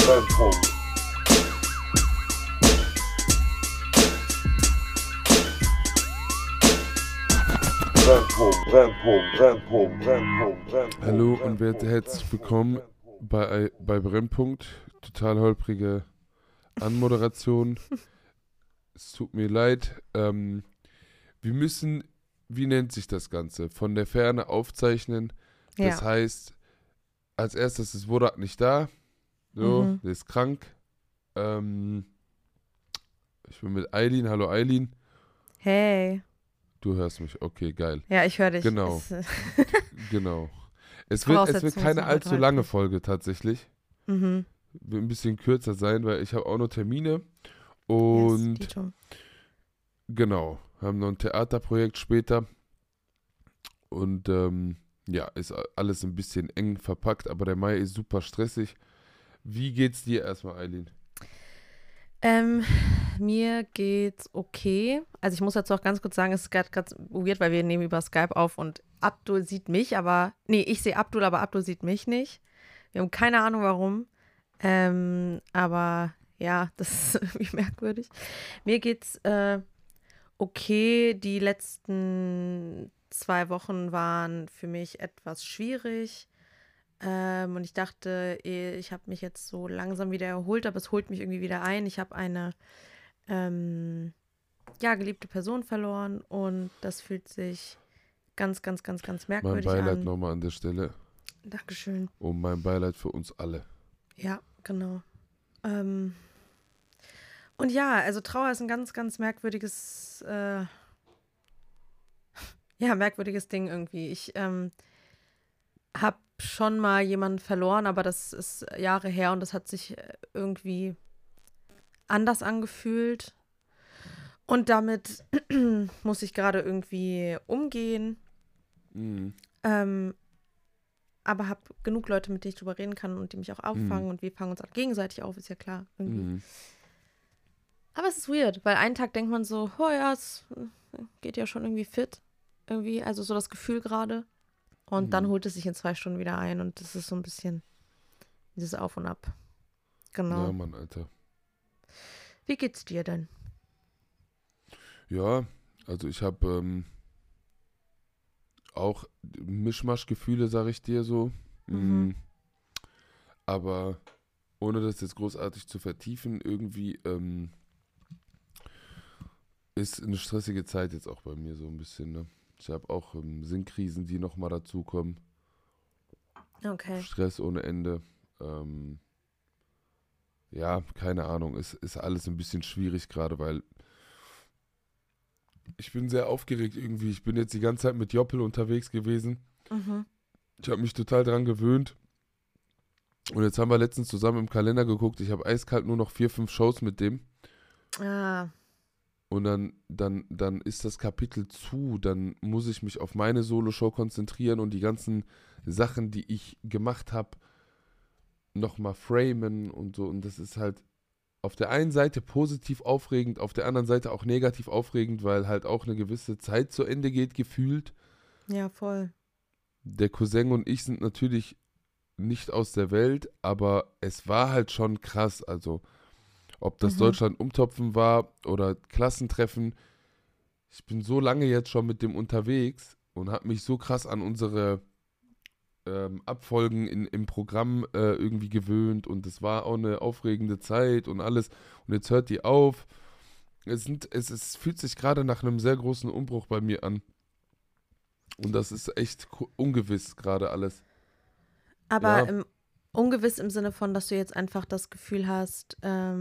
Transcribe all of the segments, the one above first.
Brennpunkt. Hallo und herzlich willkommen bei Brennpunkt. Total holprige Anmoderation. Es tut mir leid. Wir müssen, wie nennt sich das Ganze? Von der Ferne aufzeichnen. Das heißt, als erstes ist Wodak nicht da. So, der ist krank. Ich bin mit Eileen. Hallo Eileen. Hey. Du hörst mich. Okay, geil. Ja, ich höre dich. Genau. Genau. Es wird keine allzu lange Folge tatsächlich. Wird ein bisschen kürzer sein, weil ich habe auch noch Termine. Und yes, genau, haben noch ein Theaterprojekt später. Und ist alles ein bisschen eng verpackt, aber der Mai ist super stressig. Wie geht's dir erstmal, Eileen? Mir geht's okay. Also ich muss dazu auch ganz kurz sagen, es ist gerade ganz weird, weil wir nehmen über Skype auf und Abdul sieht mich, ich sehe Abdul, aber Abdul sieht mich nicht. Wir haben keine Ahnung warum. Aber ja, das ist irgendwie merkwürdig. Mir geht's okay. Die letzten 2 Wochen waren für mich etwas schwierig. Und ich dachte, ich habe mich jetzt so langsam wieder erholt, aber es holt mich irgendwie wieder ein. Ich habe eine geliebte Person verloren und das fühlt sich ganz, ganz, ganz, ganz merkwürdig an. Mein Beileid nochmal an der Stelle. Dankeschön. Und mein Beileid für uns alle. Ja, genau. Und ja, also Trauer ist ein ganz, ganz merkwürdiges, merkwürdiges Ding irgendwie. Ich habe schon mal jemanden verloren, aber das ist Jahre her und das hat sich irgendwie anders angefühlt. Und damit muss ich gerade irgendwie umgehen. Aber habe genug Leute, mit denen ich drüber reden kann und die mich auch auffangen und wir fangen uns auch gegenseitig auf, ist ja klar. Irgendwie. Aber es ist weird, weil einen Tag denkt man so, oh ja, es geht ja schon irgendwie fit. Irgendwie, also so das Gefühl gerade. Und dann holt es sich in 2 Stunden wieder ein und das ist so ein bisschen dieses Auf und Ab. Genau. Ja, Mann, Alter. Wie geht's dir denn? Ja, also ich habe auch Mischmasch-Gefühle, sag ich dir so. Aber ohne das jetzt großartig zu vertiefen, irgendwie ist eine stressige Zeit jetzt auch bei mir so ein bisschen, ne? Ich habe auch Sinnkrisen, die nochmal dazukommen. Okay. Stress ohne Ende. Keine Ahnung. Es ist alles ein bisschen schwierig gerade, weil ich bin sehr aufgeregt irgendwie. Ich bin jetzt die ganze Zeit mit Joppel unterwegs gewesen. Ich habe mich total dran gewöhnt. Und jetzt haben wir letztens zusammen im Kalender geguckt. Ich habe eiskalt nur noch 4, 5 Shows mit dem. Und dann ist das Kapitel zu, dann muss ich mich auf meine Solo-Show konzentrieren und die ganzen Sachen, die ich gemacht habe, nochmal framen und so. Und das ist halt auf der einen Seite positiv aufregend, auf der anderen Seite auch negativ aufregend, weil halt auch eine gewisse Zeit zu Ende geht, gefühlt. Ja, voll. Der Cousin und ich sind natürlich nicht aus der Welt, aber es war halt schon krass, also ob das Deutschland umtopfen war oder Klassentreffen. Ich bin so lange jetzt schon mit dem unterwegs und habe mich so krass an unsere Abfolgen im Programm irgendwie gewöhnt und es war auch eine aufregende Zeit und alles. Und jetzt hört die auf. Es fühlt sich gerade nach einem sehr großen Umbruch bei mir an. Und das ist echt ungewiss gerade alles. Aber ungewiss im Sinne von, dass du jetzt einfach das Gefühl hast,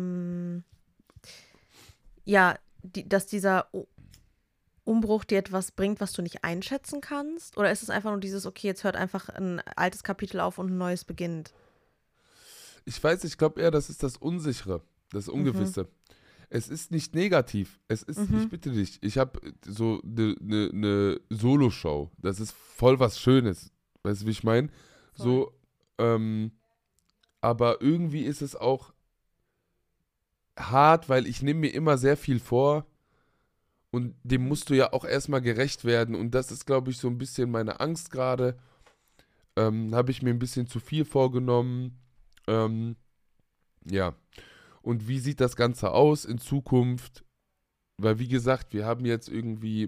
dass dieser Umbruch dir etwas bringt, was du nicht einschätzen kannst? Oder ist es einfach nur dieses, okay, jetzt hört einfach ein altes Kapitel auf und ein neues beginnt? Ich weiß, ich glaube eher, das ist das Unsichere, das Ungewisse. Es ist nicht negativ. Es ist, ich bitte dich, ich habe so eine Solo-Show. Das ist voll was Schönes. Weißt du, wie ich meine? So, aber irgendwie ist es auch hart, weil ich nehme mir immer sehr viel vor und dem musst du ja auch erstmal gerecht werden und das ist, glaube ich, so ein bisschen meine Angst gerade. Habe ich mir ein bisschen zu viel vorgenommen. Ja. Und wie sieht das Ganze aus in Zukunft? Weil, wie gesagt, wir haben jetzt irgendwie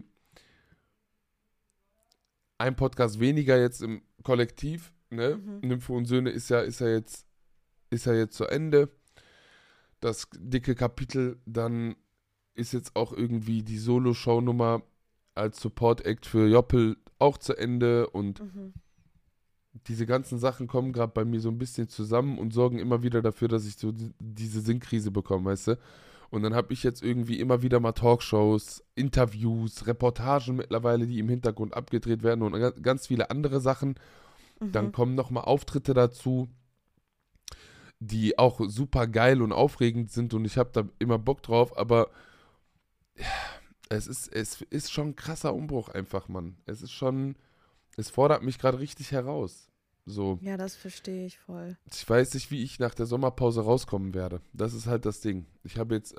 ein Podcast weniger jetzt im Kollektiv, ne? Mhm. Nymphe und Söhne ist ja jetzt zu Ende. Das dicke Kapitel, dann ist jetzt auch irgendwie die Solo-Show-Nummer als Support-Act für Joppel auch zu Ende und Mhm. diese ganzen Sachen kommen gerade bei mir so ein bisschen zusammen und sorgen immer wieder dafür, dass ich so diese Sinnkrise bekomme, weißt du? Und dann habe ich jetzt irgendwie immer wieder mal Talkshows, Interviews, Reportagen mittlerweile, die im Hintergrund abgedreht werden und ganz viele andere Sachen. Dann Mhm. kommen nochmal Auftritte dazu, die auch super geil und aufregend sind und ich habe da immer Bock drauf, aber es ist schon ein krasser Umbruch einfach, Mann. Es fordert mich gerade richtig heraus. So, Ja, das verstehe ich voll. ich weiß nicht, wie ich nach der Sommerpause rauskommen werde. Das ist halt das Ding. Ich habe jetzt,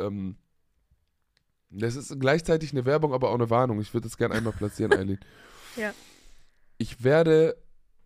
das ist gleichzeitig eine Werbung, aber auch eine Warnung. Ich würde das gerne einmal platzieren, Eileen. Ja. Ich werde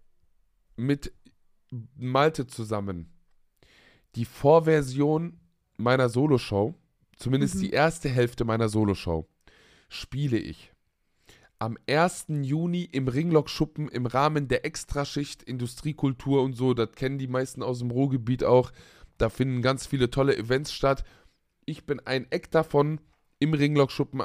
mit Malte zusammen die Vorversion meiner Soloshow, zumindest die Mhm. erste Hälfte meiner Soloshow, spiele ich am 1. Juni im Ringlock-Schuppen im Rahmen der Extraschicht Industriekultur und so. Das kennen die meisten aus dem Ruhrgebiet auch. Da finden ganz viele tolle Events statt. Ich bin ein Eck davon im Ringlock-Schuppen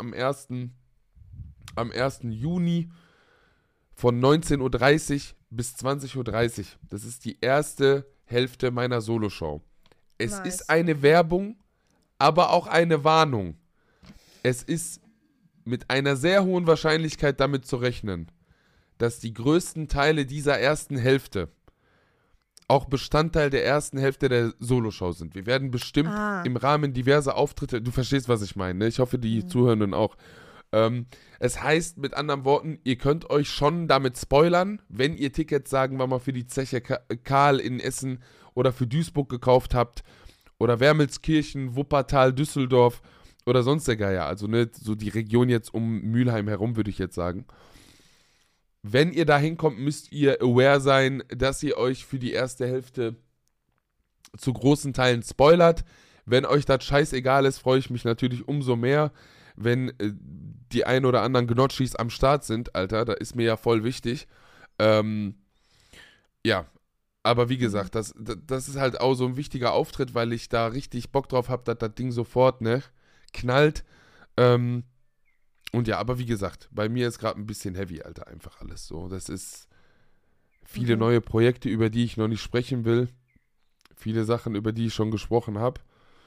am ersten Juni von 19:30 Uhr bis 20:30 Uhr. Das ist die erste Hälfte meiner Soloshow. Es ist Nice. eine Werbung, aber auch eine Warnung. Es ist mit einer sehr hohen Wahrscheinlichkeit damit zu rechnen, dass die größten Teile dieser ersten Hälfte auch Bestandteil der ersten Hälfte der Soloshow sind. Wir werden bestimmt Ah. im Rahmen diverser Auftritte, du verstehst, was ich meine, ne? Ich hoffe, die Mhm. Zuhörenden auch. Es heißt mit anderen Worten, ihr könnt euch schon damit spoilern, wenn ihr Tickets, sagen wir mal, für die Zeche Karl in Essen oder für Duisburg gekauft habt oder Wermelskirchen, Wuppertal, Düsseldorf oder sonst der Geier. Also ne, so die Region jetzt um Mülheim herum, würde ich jetzt sagen. Wenn ihr da hinkommt, müsst ihr aware sein, dass ihr euch für die erste Hälfte zu großen Teilen spoilert. Wenn euch das scheißegal ist, freue ich mich natürlich umso mehr, wenn die ein oder anderen Gnocchis am Start sind, Alter. Da ist mir ja voll wichtig. Ähm, ja, aber wie Mhm. gesagt, das ist halt auch so ein wichtiger Auftritt, weil ich da richtig Bock drauf habe, dass das Ding sofort, ne, knallt. Ähm, und ja, aber wie gesagt, bei mir ist gerade ein bisschen heavy, Alter, einfach alles so. Das ist viele Mhm. neue Projekte, über die ich noch nicht sprechen will. Viele Sachen, über die ich schon gesprochen habe.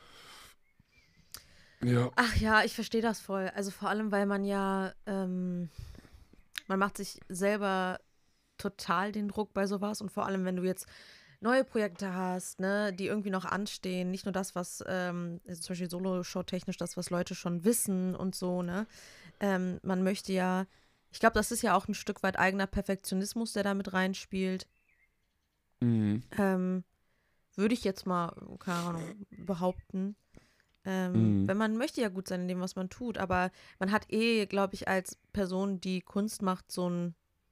Ja. Ach ja, ich verstehe das voll. Also vor allem, weil man ja, man macht sich selber total den Druck bei sowas und vor allem, wenn du jetzt neue Projekte hast, ne, die irgendwie noch anstehen, nicht nur das, was, also zum Beispiel Solo-Show-technisch, das, was Leute schon wissen und so, ne. Man möchte ja, ich glaube, das ist ja auch ein Stück weit eigener Perfektionismus, der da mit reinspielt. Mhm. Ähm, Würde ich jetzt mal, keine Ahnung, behaupten. Mhm. Wenn man möchte ja gut sein in dem, was man tut, aber man hat glaube ich, als Person, die Kunst macht, so ein,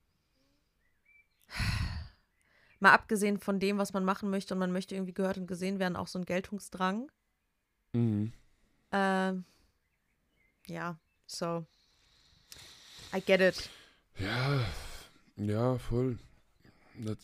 mal abgesehen von dem, was man machen möchte und man möchte irgendwie gehört und gesehen werden, auch so ein Geltungsdrang. Mhm. Ähm, ja, so, I get it. Ja, ja, voll. Das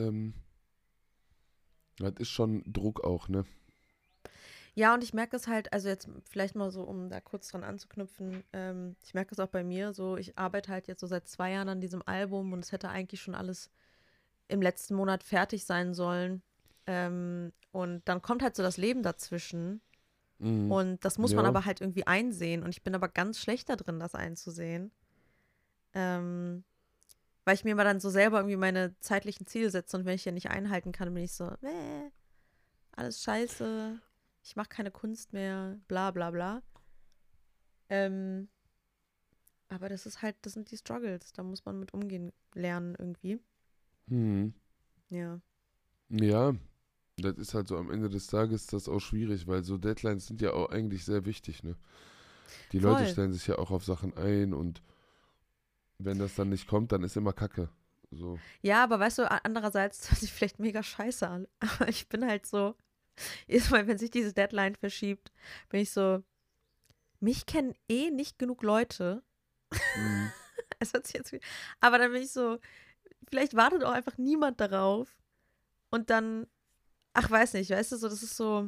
das ist schon Druck auch, ne? Ja, und ich merke es halt, also jetzt vielleicht mal so, um da kurz dran anzuknüpfen, ich merke es auch bei mir so, ich arbeite halt jetzt so seit 2 Jahren an diesem Album und es hätte eigentlich schon alles im letzten Monat fertig sein sollen. Und dann kommt halt so das Leben dazwischen. Mhm. Und das muss man Ja. aber halt irgendwie einsehen. Und ich bin aber ganz schlecht da drin, das einzusehen. Ähm, Weil ich mir immer dann so selber irgendwie meine zeitlichen Ziele setze und wenn ich die nicht einhalten kann, bin ich so, alles scheiße, ich mache keine Kunst mehr, bla bla bla. Ähm, aber das ist halt, das sind die Struggles, da muss man mit umgehen lernen irgendwie. Mhm. Ja. Ja, das ist halt so am Ende des Tages das auch schwierig, weil so Deadlines sind ja auch eigentlich sehr wichtig, ne? Die Leute Voll. stellen sich ja auch auf Sachen ein und wenn das dann nicht kommt, dann ist immer Kacke. So. Ja, aber weißt du, andererseits hört sich vielleicht mega scheiße an. Aber ich bin halt so. jedes Mal, wenn sich diese Deadline verschiebt, bin ich so, mich kennen eh nicht genug Leute. Mhm. Es hört sich jetzt, aber dann bin ich so, vielleicht wartet auch einfach niemand darauf. Und dann, ach, weiß nicht, weißt du, so, das ist so,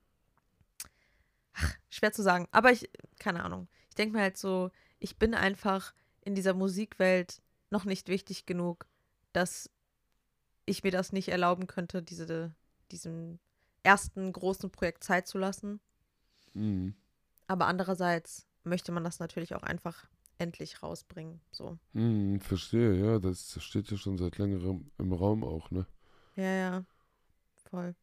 schwer zu sagen. Aber keine Ahnung. Ich denke mir halt so, ich bin einfach in dieser Musikwelt noch nicht wichtig genug, dass ich mir das nicht erlauben könnte, diesem ersten großen Projekt Zeit zu lassen. Mhm. Aber andererseits möchte man das natürlich auch einfach endlich rausbringen. So. Verstehe, ja, das steht ja schon seit längerem im Raum auch, ne? Ja, ja, voll.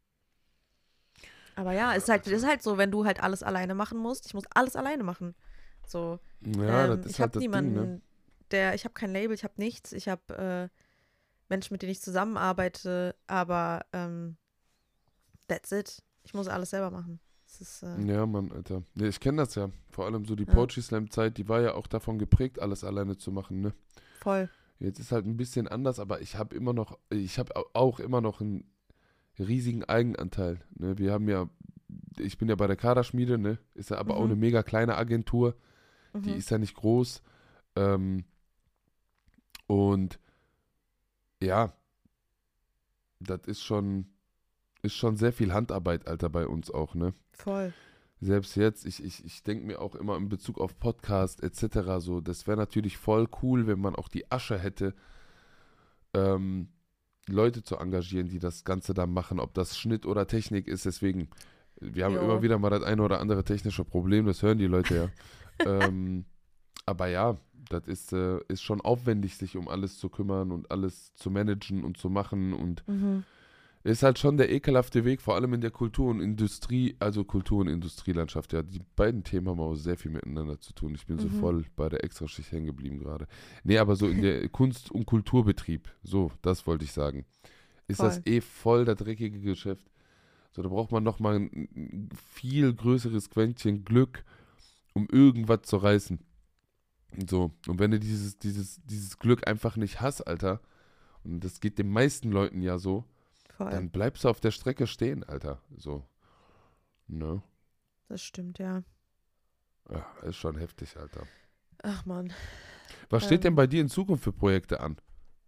Aber ja, es ist halt so, wenn du halt alles alleine machen musst. Ich muss alles alleine machen. So, Ja, das ist ich habe halt das Ding, ne? niemanden, ich habe kein Label, ich habe nichts. Ich habe Menschen, mit denen ich zusammenarbeite, aber that's it. Ich muss alles selber machen. Das ist, Ja, Mann, Alter. Nee, ich kenne das ja. Vor allem so die ja, Poetry Slam Zeit, die war ja auch davon geprägt, alles alleine zu machen, ne? voll. Jetzt ist halt ein bisschen anders, aber ich habe auch immer noch einen riesigen Eigenanteil, ne? Ich bin ja bei der Kaderschmiede, ne? Ist ja aber auch eine Mhm, mega kleine Agentur, die mhm, ist ja nicht groß. Ähm, und ja, das ist schon sehr viel Handarbeit, Alter, bei uns auch, ne? voll. Selbst jetzt, ich denke mir auch immer in Bezug auf Podcast etc. so, das wäre natürlich voll cool, wenn man auch die Asche hätte, ähm, Leute zu engagieren, die das Ganze dann machen, ob das Schnitt oder Technik ist. Deswegen, wir haben immer Jo, wieder mal das eine oder andere technische Problem, das hören die Leute ja. ähm, aber ja, das ist schon aufwendig, sich um alles zu kümmern und alles zu managen und zu machen und mhm, ist halt schon der ekelhafte Weg, vor allem in der Kultur- und Industrie, also Kultur- und Industrielandschaft. Ja, die beiden Themen haben auch sehr viel miteinander zu tun. Ich bin so mhm. voll bei der Extraschicht hängen geblieben gerade. Nee, aber so in der Kunst- und Kulturbetrieb, so, das wollte ich sagen, ist das Voll. voll der dreckige Geschäft. So, da braucht man nochmal ein viel größeres Quäntchen Glück, um irgendwas zu reißen. So, und wenn du dieses Glück einfach nicht hast, Alter, und das geht den meisten Leuten ja so, Voll. dann bleibst du auf der Strecke stehen, Alter. So, ne? Das stimmt, ja. Ja, ist schon heftig, Alter. Ach man. Was steht denn Ähm, bei dir in Zukunft für Projekte an?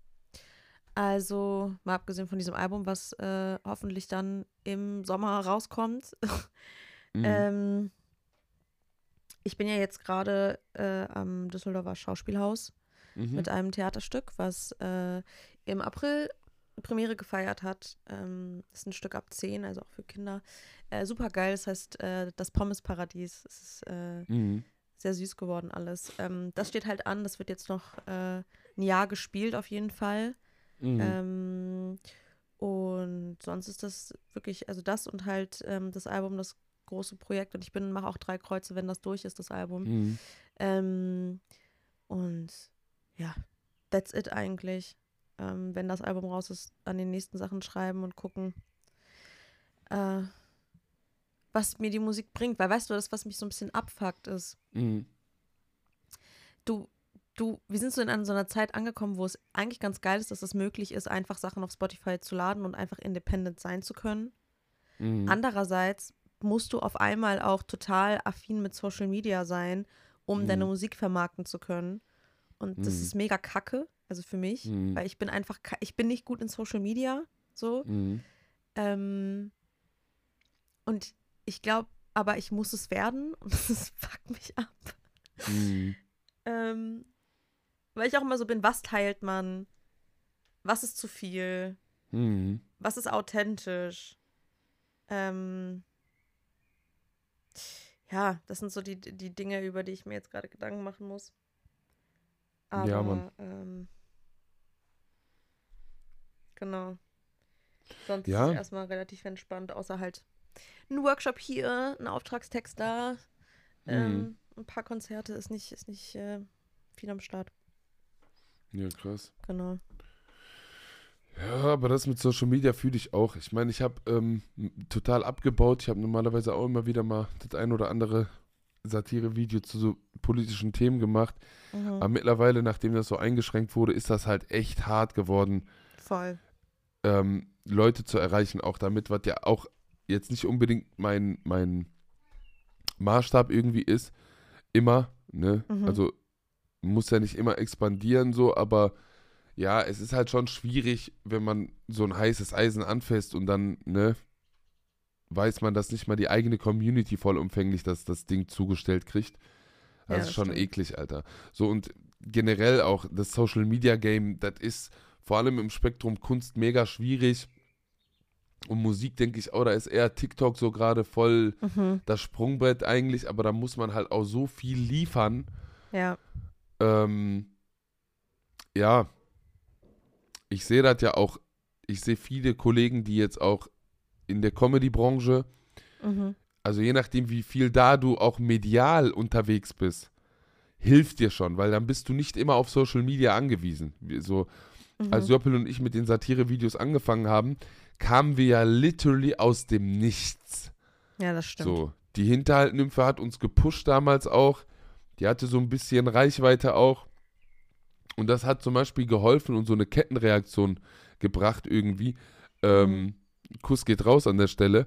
also, mal abgesehen von diesem Album, was hoffentlich dann im Sommer rauskommt. Mhm. ähm, Ich bin ja jetzt gerade am Düsseldorfer Schauspielhaus Mhm. mit einem Theaterstück, was im April Premiere gefeiert hat. Ist ein Stück ab 10, also auch für Kinder. Super geil, das heißt das Pommesparadies. Es ist Mhm. sehr süß geworden alles. Das steht halt an, das wird jetzt noch ein Jahr gespielt auf jeden Fall. Mhm. Ähm, und sonst ist das wirklich, also das und halt das Album, das große Projekt. Und mache auch 3 Kreuze, wenn das durch ist, das Album. Mhm. Ähm, und ja, that's it eigentlich. Wenn das Album raus ist, an den nächsten Sachen schreiben und gucken, äh, was mir die Musik bringt. Weil weißt du, das, was mich so ein bisschen abfuckt, ist, Mhm. du, wir sind so in so einer Zeit angekommen, wo es eigentlich ganz geil ist, dass es möglich ist, einfach Sachen auf Spotify zu laden und einfach independent sein zu können. Mhm. Andererseits musst du auf einmal auch total affin mit Social Media sein, um deine Mhm. Musik vermarkten zu können. Und das Mhm. ist mega kacke, also für mich, Mhm. weil ich bin einfach, ich bin nicht gut in Social Media, so. Mhm. Ähm, und ich glaube, aber ich muss es werden und das fuckt mich ab. Mhm. Ähm, weil ich auch immer so bin, was teilt man? Was ist zu viel? Mhm. Was ist authentisch? Ähm, ja, das sind so die Dinge, über die ich mir jetzt gerade Gedanken machen muss. Ja, Mann. Aber genau. Sonst ist es Ja. erstmal relativ entspannt, außer halt ein Workshop hier, ein Auftragstext da, Mhm. ein paar Konzerte ist nicht viel am Start. Ja, krass. Genau. Ja, aber das mit Social Media fühle ich auch. Ich meine, ich habe total abgebaut. Ich habe normalerweise auch immer wieder mal das ein oder andere Satire-Video zu so politischen Themen gemacht. Mhm. Aber mittlerweile, nachdem das so eingeschränkt wurde, ist das halt echt hart geworden, Voll. Leute zu erreichen, auch damit, was ja auch jetzt nicht unbedingt mein Maßstab irgendwie ist, immer, ne? Also muss ja nicht immer expandieren so, aber ja, es ist halt schon schwierig, wenn man so ein heißes Eisen anfasst und dann, ne, weiß man, dass nicht mal die eigene Community vollumfänglich das Ding zugestellt kriegt. Das ist schon stimmt. eklig, Alter. So und generell auch das Social Media Game, das ist vor allem im Spektrum Kunst mega schwierig. Und Musik denke ich auch, da ist eher TikTok so gerade voll das Sprungbrett eigentlich, aber da muss man halt auch so viel liefern. Ja. Ja, ich sehe das ja auch, ich sehe viele Kollegen, die jetzt auch in der Comedy-Branche, also je nachdem, wie viel da du auch medial unterwegs bist, hilft dir schon, weil dann bist du nicht immer auf Social Media angewiesen. So, als Joppel und ich mit den Satire-Videos angefangen haben, kamen wir ja literally aus dem Nichts. Ja, das stimmt. So, die Hinterhaltnymphe hat uns gepusht damals auch. Die hatte so ein bisschen Reichweite auch. Und das hat zum Beispiel geholfen und so eine Kettenreaktion gebracht irgendwie. Kuss geht raus an der Stelle.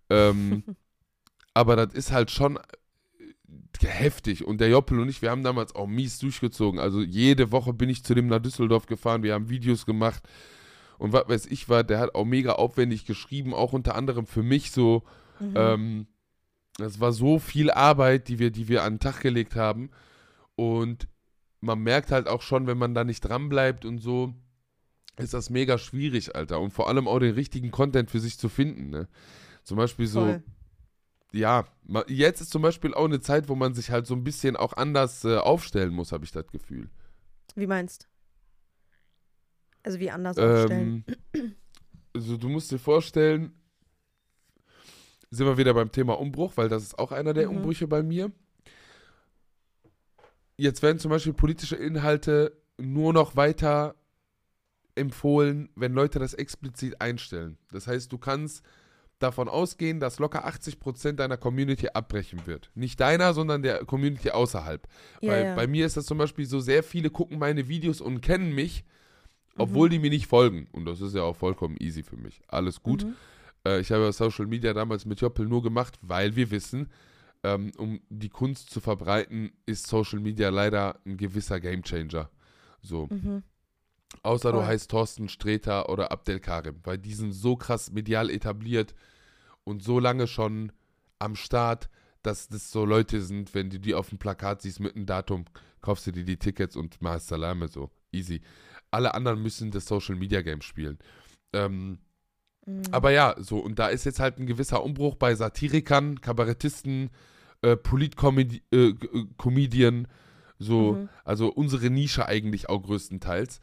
Aber das ist halt schon heftig. Und der Joppel und ich, wir haben damals auch mies durchgezogen. Also jede Woche bin ich zu dem nach Düsseldorf gefahren. Wir haben Videos gemacht. Und was weiß ich der hat auch mega aufwendig geschrieben, auch unter anderem für mich so. Das war so viel Arbeit, die wir an den Tag gelegt haben. Und man merkt halt auch schon, wenn man da nicht dranbleibt und so, ist das mega schwierig, Alter. Und vor allem auch den richtigen Content für sich zu finden, ne? Zum Beispiel so, ja, jetzt ist zum Beispiel auch eine Zeit, wo man sich halt so ein bisschen auch anders aufstellen muss, habe ich das Gefühl. Wie meinst du? Also wie anders aufstellen? Also du musst dir vorstellen, sind wir wieder beim Thema Umbruch, weil das ist auch einer der Umbrüche bei mir. Jetzt werden zum Beispiel politische Inhalte nur noch weiter empfohlen, wenn Leute das explizit einstellen. Das heißt, du kannst davon ausgehen, dass locker 80% deiner Community abbrechen wird. Nicht deiner, sondern der Community außerhalb. Weil bei mir ist das zum Beispiel so, sehr viele gucken meine Videos und kennen mich, obwohl die mir nicht folgen. Und das ist ja auch vollkommen easy für mich. Alles gut. Ich habe Social Media damals mit Joppel nur gemacht, weil wir wissen, um die Kunst zu verbreiten, ist Social Media leider ein gewisser Gamechanger. So. Außer du heißt Thorsten Sträter oder Abdel Karim, weil die sind so krass medial etabliert und so lange schon am Start, dass das so Leute sind, wenn du die auf dem Plakat siehst mit einem Datum, kaufst du dir die Tickets und machst Salame, so easy. Alle anderen müssen das Social Media Game spielen. Aber ja, so, und da ist jetzt halt ein gewisser Umbruch bei Satirikern, Kabarettisten, Polit-Comedian, so, also unsere Nische eigentlich auch größtenteils.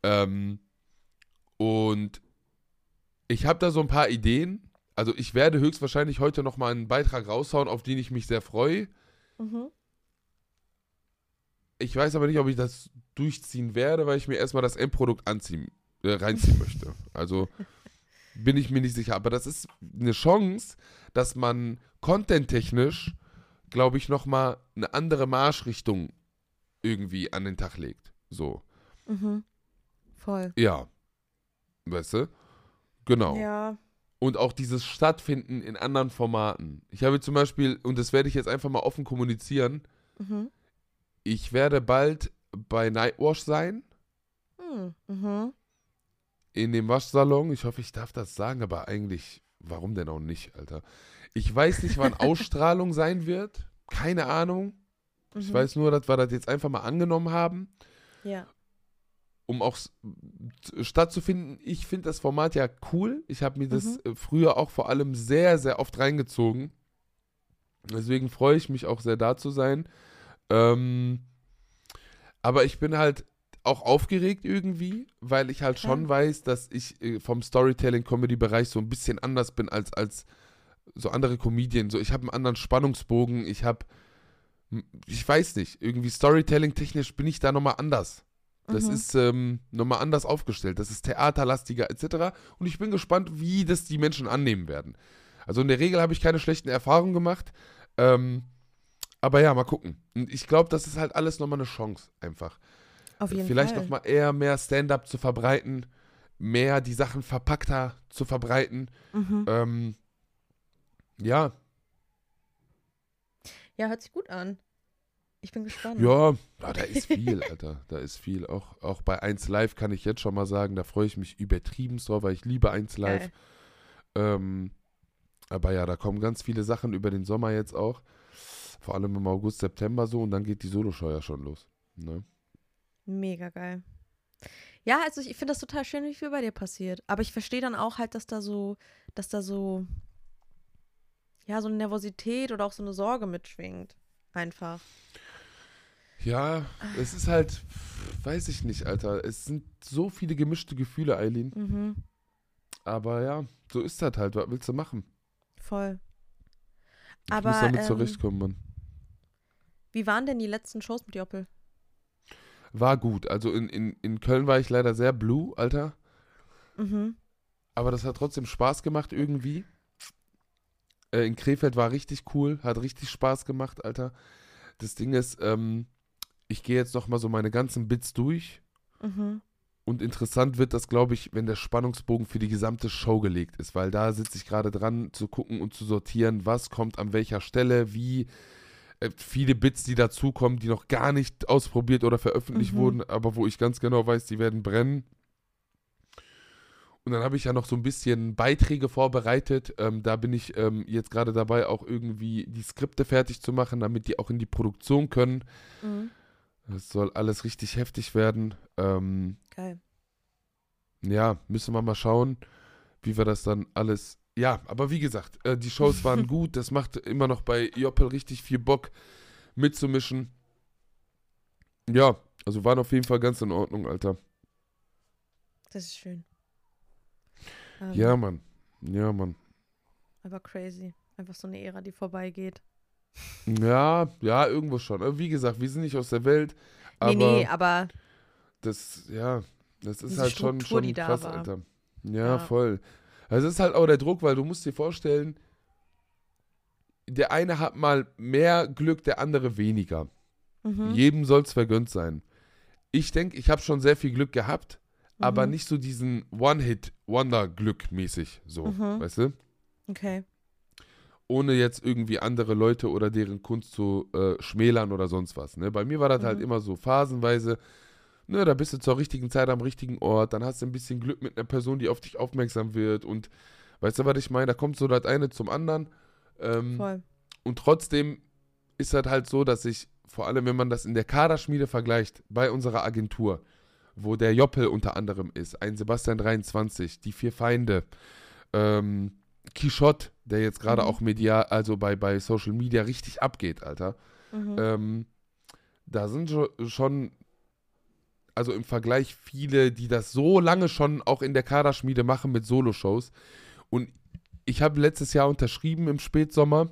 Und ich habe da so ein paar Ideen. Also ich werde höchstwahrscheinlich heute nochmal einen Beitrag raushauen, auf den ich mich sehr freue. Ich weiß aber nicht, ob ich das durchziehen werde, weil ich mir erstmal das Endprodukt reinziehen möchte. Also bin ich mir nicht sicher. Aber das ist eine Chance, dass man content-technisch, glaube ich, nochmal eine andere Marschrichtung irgendwie an den Tag legt. So. Voll. Ja. Weißt du? Genau. Ja. Und auch dieses Stattfinden in anderen Formaten. Ich habe zum Beispiel, und das werde ich jetzt einfach mal offen kommunizieren, ich werde bald bei Nightwash sein. In dem Waschsalon. Ich hoffe, ich darf das sagen, aber eigentlich, warum denn auch nicht, Alter? Ich weiß nicht, wann Ausstrahlung sein wird. Keine Ahnung. Ich weiß nur, dass wir das jetzt einfach mal angenommen haben. Ja. Um auch stattzufinden. Ich finde das Format ja cool. Ich habe mir das früher auch vor allem sehr, sehr oft reingezogen. Deswegen freue ich mich auch sehr, da zu sein. Aber ich bin halt auch aufgeregt irgendwie, weil ich halt schon weiß, dass ich vom Storytelling-Comedy-Bereich so ein bisschen anders bin als so andere Comedien. So, ich habe einen anderen Spannungsbogen. Ich weiß nicht, irgendwie Storytelling-technisch bin ich da nochmal anders. Das ist nochmal anders aufgestellt. Das ist theaterlastiger etc. Und ich bin gespannt, wie das die Menschen annehmen werden. Also in der Regel habe ich keine schlechten Erfahrungen gemacht. Aber ja, mal gucken. Und ich glaube, das ist halt alles nochmal eine Chance einfach. Auf jeden Vielleicht Fall. nochmal eher mehr Stand-up zu verbreiten, mehr die Sachen verpackter zu verbreiten. Ja, Ja, hört sich gut an. Ich bin gespannt. ja, da ist viel, Alter. Da ist viel. Auch bei 1 Live kann ich jetzt schon mal sagen, da freue ich mich übertrieben drauf, weil ich liebe 1 Live. Geil. Ähm, aber ja, da kommen ganz viele Sachen über den Sommer jetzt auch. Vor allem im August, September so und dann geht die Soloshow ja schon los. Ne? Mega geil. Ja, also ich finde das total schön, wie viel bei dir passiert. Aber ich verstehe dann auch halt, dass da so, ja, so eine Nervosität oder auch so eine Sorge mitschwingt. Einfach. Ja, es ist halt, weiß ich nicht, Alter. Es sind so viele gemischte Gefühle, Eileen. Mhm, Aber ja, so ist das halt. Was willst du machen? voll. Ich muss Aber damit zurechtkommen, Mann. wie waren denn die letzten Shows mit Joppel? War gut. Also in Köln war ich leider sehr blue, Alter. Mhm, Aber das hat trotzdem Spaß gemacht irgendwie. In Krefeld war richtig cool, hat richtig Spaß gemacht, Alter. Das Ding ist, ich gehe jetzt noch mal so meine ganzen Bits durch. mhm, Und interessant wird das, glaube ich, wenn der Spannungsbogen für die gesamte Show gelegt ist, weil da sitze ich gerade dran, zu gucken und zu sortieren, was kommt an welcher Stelle, wie viele Bits, die dazukommen, die noch gar nicht ausprobiert oder veröffentlicht wurden, aber wo ich ganz genau weiß, die werden brennen. Und dann habe ich ja noch so ein bisschen Beiträge vorbereitet. Da bin ich jetzt gerade dabei, auch irgendwie die Skripte fertig zu machen, damit die auch in die Produktion können. mhm. Das soll alles richtig heftig werden. Geil. Ja, müssen wir mal schauen, wie wir das dann alles. Ja, aber wie gesagt, die Shows waren gut. Das macht immer noch bei Joppel richtig viel Bock mitzumischen. Ja, also waren auf jeden Fall ganz in Ordnung, Alter. Das ist schön. Ja, Mann. Ja, Mann. Aber crazy. Einfach so eine Ära, die vorbeigeht. Ja, ja, irgendwo schon. Aber wie gesagt, wir sind nicht aus der Welt, Nee, aber aber das, ja, das ist diese halt Struktur, die schon da krass, war. Alter. Ja, Ja. voll. Also es ist halt auch der Druck, weil du musst dir vorstellen, der eine hat mal mehr Glück, der andere weniger. Mhm. Jedem soll es vergönnt sein. Ich denke, ich habe schon sehr viel Glück gehabt, aber Mhm. nicht so diesen One-Hit-Wonder-Glück mäßig, so, Mhm. weißt du? Okay. Ohne jetzt irgendwie andere Leute oder deren Kunst zu schmälern oder sonst was. Ne? Bei mir war das halt Mhm. immer so phasenweise, ne, da bist du zur richtigen Zeit am richtigen Ort, dann hast du ein bisschen Glück mit einer Person, die auf dich aufmerksam wird und weißt du, was ich meine? Da kommt so das eine zum anderen. Voll. Und trotzdem ist das halt so, dass ich, vor allem wenn man das in der Kaderschmiede vergleicht, bei unserer Agentur, wo der Joppel unter anderem ist, ein Sebastian 23, die 4 Feinde, Quichotte, der jetzt gerade Mhm. auch medial, also bei Social Media richtig abgeht, Alter. Mhm. Da sind schon, also im Vergleich viele, die das so lange schon auch in der Kaderschmiede machen mit Soloshows. Und ich habe letztes Jahr unterschrieben im Spätsommer.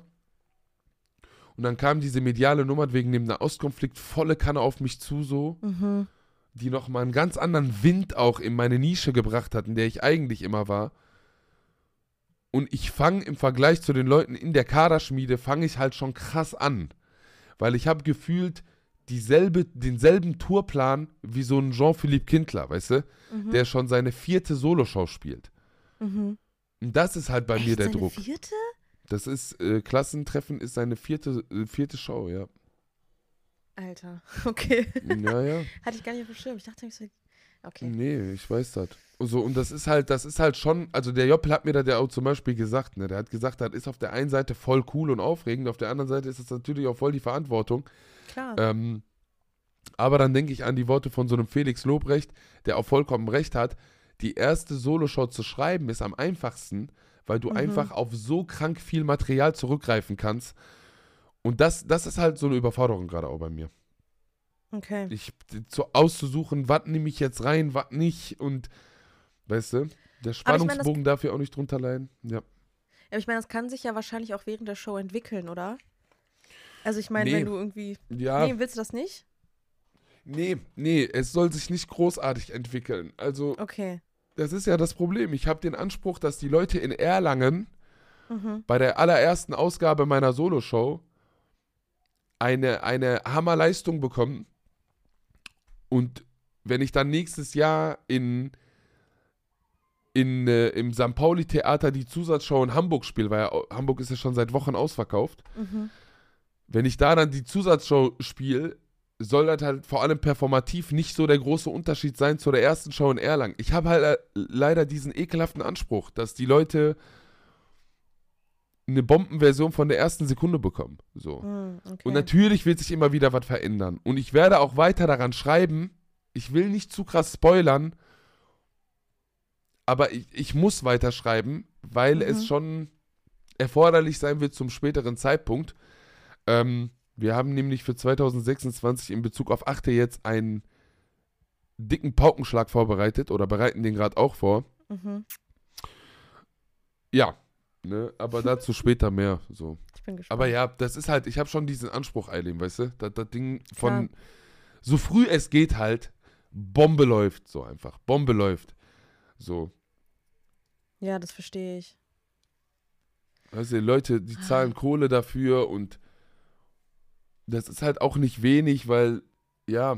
Und dann kam diese mediale Nummer wegen dem Nahostkonflikt volle Kanne auf mich zu, so, Mhm. die nochmal einen ganz anderen Wind auch in meine Nische gebracht hat, in der ich eigentlich immer war. Und ich fange im Vergleich zu den Leuten in der Kaderschmiede, fange ich halt schon krass an. Weil ich habe gefühlt denselben Tourplan wie so ein Jean-Philippe Kindler, weißt du? Mhm. Der schon seine 4. Soloshow spielt. Mhm. Und das ist halt bei mir Echt, der seine Druck. 4.? Das ist, Klassentreffen ist seine vierte Show, ja. Alter, okay. Ja, ja. Hatte ich gar nicht auf dem Schirm. Ich dachte, ich so, okay. Nee, ich weiß das. So, und das ist halt schon, also der Joppel hat mir das ja auch zum Beispiel gesagt, ne? Der hat gesagt, das ist auf der einen Seite voll cool und aufregend, auf der anderen Seite ist es natürlich auch voll die Verantwortung. Klar. Aber dann denke ich an die Worte von so einem Felix Lobrecht, der auch vollkommen recht hat. Die erste Soloshow zu schreiben ist am einfachsten, weil du einfach auf so krank viel Material zurückgreifen kannst. Und das ist halt so eine Überforderung gerade auch bei mir. Okay. Auszusuchen, was nehme ich jetzt rein, was nicht und weißt du, der Aber ich meine, Spannungsbogen darf ja auch nicht drunter leiden. Ja. aber ich meine, das kann sich ja wahrscheinlich auch während der Show entwickeln, oder? Also ich meine, Nee. wenn du irgendwie. Ja, Nee, willst du das nicht? nee, es soll sich nicht großartig entwickeln. Also, Okay. das ist ja das Problem. Ich habe den Anspruch, dass die Leute in Erlangen Mhm. bei der allerersten Ausgabe meiner Soloshow eine Hammerleistung bekommen. Und wenn ich dann nächstes Jahr in im St. Pauli-Theater die Zusatzshow in Hamburg spiele, weil Hamburg ist ja schon seit Wochen ausverkauft. Wenn ich da dann die Zusatzshow spiele, soll das halt vor allem performativ nicht so der große Unterschied sein zu der ersten Show in Erlangen. Ich habe halt leider diesen ekelhaften Anspruch, dass die Leute eine Bombenversion von der ersten Sekunde bekommen. So. Okay. Und natürlich wird sich immer wieder was verändern. Und ich werde auch weiter daran schreiben. Ich will nicht zu krass spoilern, aber ich muss weiterschreiben, weil es schon erforderlich sein wird zum späteren Zeitpunkt. Wir haben nämlich für 2026 in Bezug auf Achte jetzt einen dicken Paukenschlag vorbereitet oder bereiten den gerade auch vor. Ja, ne, aber dazu später mehr. So. Ich bin gespannt. Aber ja, das ist halt, ich habe schon diesen Anspruch, Eileen, weißt du? Das Ding von so früh es geht halt, Bombe läuft so einfach. Bombe läuft. So. Ja, das verstehe ich. Also Leute, die zahlen Kohle dafür und das ist halt auch nicht wenig, weil, ja.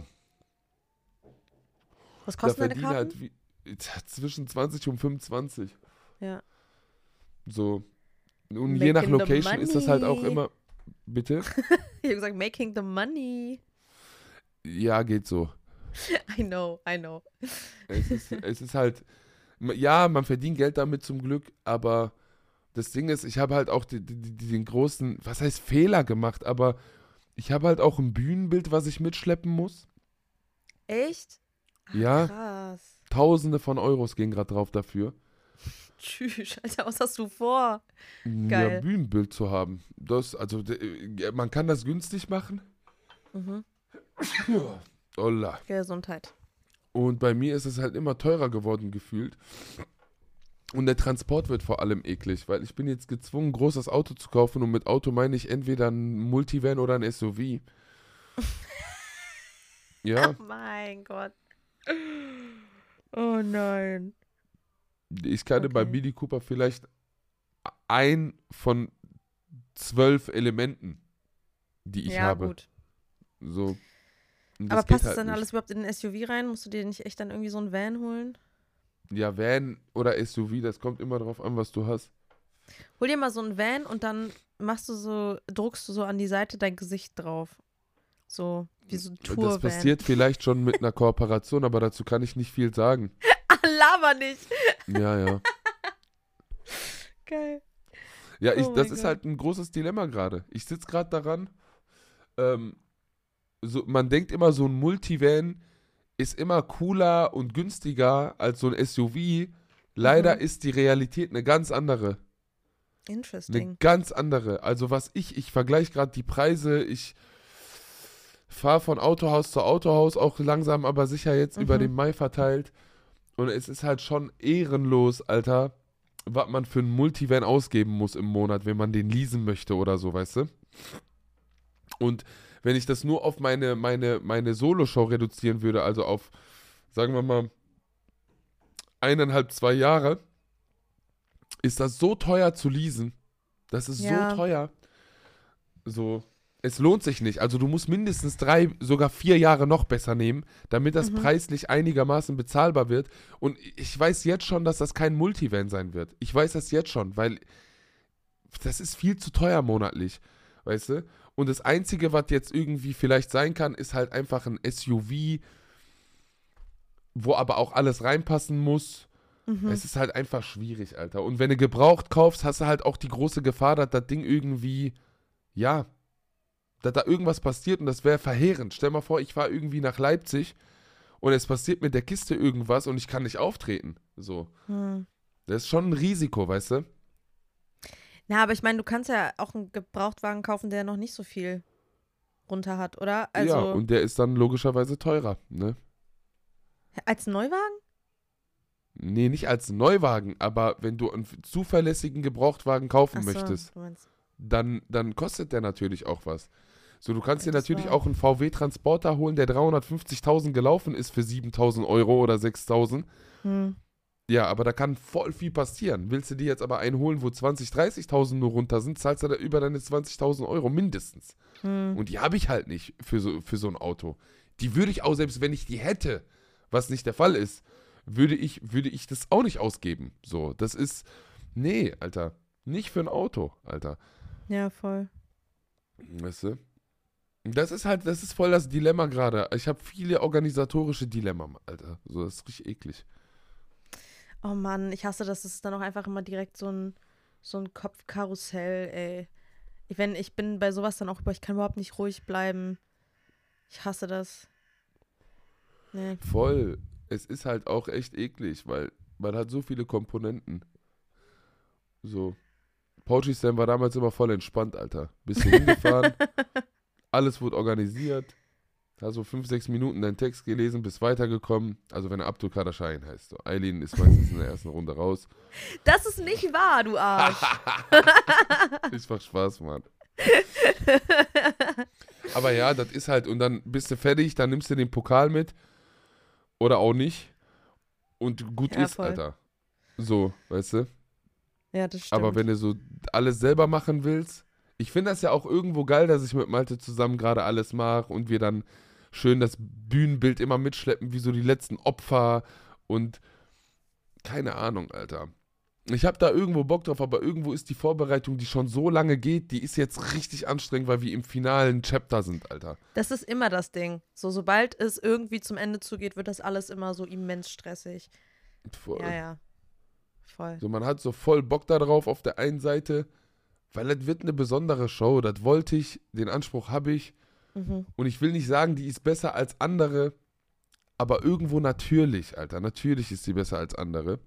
Was kosten deine Karten? Halt zwischen 20 und 25. Ja. So. Und je nach Location ist das halt auch immer. Bitte? Ich habe gesagt, making the money. Ja, geht so. I know. Es ist halt, ja, man verdient Geld damit zum Glück, aber das Ding ist, ich habe halt auch den großen, was heißt Fehler gemacht, aber ich habe halt auch ein Bühnenbild, was ich mitschleppen muss. Echt? Ja. Krass. Tausende von Euros gehen gerade drauf dafür. Tschüss, Alter, was hast du vor? Ja, Bühnenbild zu haben. Man kann das günstig machen. Olla. Gesundheit. Und bei mir ist es halt immer teurer geworden gefühlt. Und der Transport wird vor allem eklig, weil ich bin jetzt gezwungen, ein großes Auto zu kaufen und mit Auto meine ich entweder ein Multivan oder ein SUV. Ja. Oh mein Gott. Oh nein. Ich kann bei Mini Cooper vielleicht ein von 12 Elementen, die ich habe. Gut. So. Aber passt das dann alles überhaupt in den SUV rein? Musst du dir nicht echt dann irgendwie so einen Van holen? Ja, Van oder SUV, das kommt immer drauf an, was du hast. Hol dir mal so einen Van und dann druckst du so an die Seite dein Gesicht drauf. So, wie so ein Tour-Van. Das passiert vielleicht schon mit einer Kooperation, aber dazu kann ich nicht viel sagen. Laber nicht! Ja. Geil. Ja, das ist halt ein großes Dilemma gerade. Ich sitze gerade daran, man denkt immer, so ein Multivan ist immer cooler und günstiger als so ein SUV. Leider ist die Realität eine ganz andere. Interesting. Eine ganz andere. Also ich vergleiche gerade die Preise, ich fahre von Autohaus zu Autohaus, auch langsam aber sicher jetzt über den Mai verteilt. Und es ist halt schon ehrenlos, Alter, was man für einen Multivan ausgeben muss im Monat, wenn man den leasen möchte oder so, weißt du? Und wenn ich das nur auf meine Solo-Show reduzieren würde, also auf, sagen wir mal, 1,5, 2 Jahre, ist das so teuer zu leasen. Das ist so teuer. So, es lohnt sich nicht. Also du musst mindestens 3, sogar 4 Jahre noch besser nehmen, damit das preislich einigermaßen bezahlbar wird. Und ich weiß jetzt schon, dass das kein Multivan sein wird. Ich weiß das jetzt schon, weil das ist viel zu teuer monatlich, weißt du? Und das Einzige, was jetzt irgendwie vielleicht sein kann, ist halt einfach ein SUV, wo aber auch alles reinpassen muss. Es ist halt einfach schwierig, Alter. Und wenn du gebraucht kaufst, hast du halt auch die große Gefahr, dass das Ding irgendwie, dass da irgendwas passiert und das wäre verheerend. Stell mal vor, ich fahre irgendwie nach Leipzig und es passiert mit der Kiste irgendwas und ich kann nicht auftreten. So. Das ist schon ein Risiko, weißt du? Na, aber ich meine, du kannst ja auch einen Gebrauchtwagen kaufen, der noch nicht so viel runter hat, oder? Also, ja, und der ist dann logischerweise teurer, ne? Als Neuwagen? Nee, nicht als Neuwagen, aber wenn du einen zuverlässigen Gebrauchtwagen kaufen möchtest, dann kostet der natürlich auch was. So, du kannst dir natürlich auch einen VW-Transporter holen, der 350.000 gelaufen ist für 7.000 Euro oder 6.000. Ja, aber da kann voll viel passieren. Willst du dir jetzt aber einen holen, wo 20.000, 30.000 nur runter sind, zahlst du da über deine 20.000 Euro mindestens. Und die habe ich halt nicht für so ein Auto. Die würde ich auch, selbst wenn ich die hätte, was nicht der Fall ist, würde ich das auch nicht ausgeben. So, das ist, nee, Alter, nicht für ein Auto, Alter. Ja, voll. Weißt du? Das ist voll das Dilemma gerade. Ich habe viele organisatorische Dilemma, Alter. So, das ist richtig eklig. Oh Mann, ich hasse das. Das ist dann auch einfach immer direkt so ein Kopfkarussell, ey. Ich bin bei sowas dann auch ich kann überhaupt nicht ruhig bleiben. Ich hasse das. Nee. Voll. Es ist halt auch echt eklig, weil man hat so viele Komponenten. So. Poetry Slam war damals immer voll entspannt, Alter. Bist du hingefahren, alles wurde organisiert, hast so 5, 6 Minuten deinen Text gelesen, bist weitergekommen. Also wenn er Abdul Kader Schein heißt. So. Eileen ist meistens in der ersten Runde raus. Das ist nicht wahr, du Arsch. Ich mach Spaß, Mann. Aber ja, das ist halt, und dann bist du fertig, dann nimmst du den Pokal mit. Oder auch nicht. Und gut Ja, ist, voll. Alter. So, weißt du? Ja, das stimmt. Aber wenn du so alles selber machen willst, ich finde das ja auch irgendwo geil, dass ich mit Malte zusammen gerade alles mache und wir dann schön das Bühnenbild immer mitschleppen, wie so die letzten Opfer und keine Ahnung, Alter. Ich habe da irgendwo Bock drauf, aber irgendwo ist die Vorbereitung, die schon so lange geht, die ist jetzt richtig anstrengend, weil wir im finalen Chapter sind, Alter. Das ist immer das Ding. So, sobald es irgendwie zum Ende zugeht, wird das alles immer so immens stressig. Voll. Ja, ja. Voll. So, man hat so voll Bock darauf auf der einen Seite, weil das wird eine besondere Show, das wollte ich, den Anspruch habe ich. Mhm. Und ich will nicht sagen, die ist besser als andere, aber irgendwo natürlich, Alter. Natürlich ist sie besser als andere.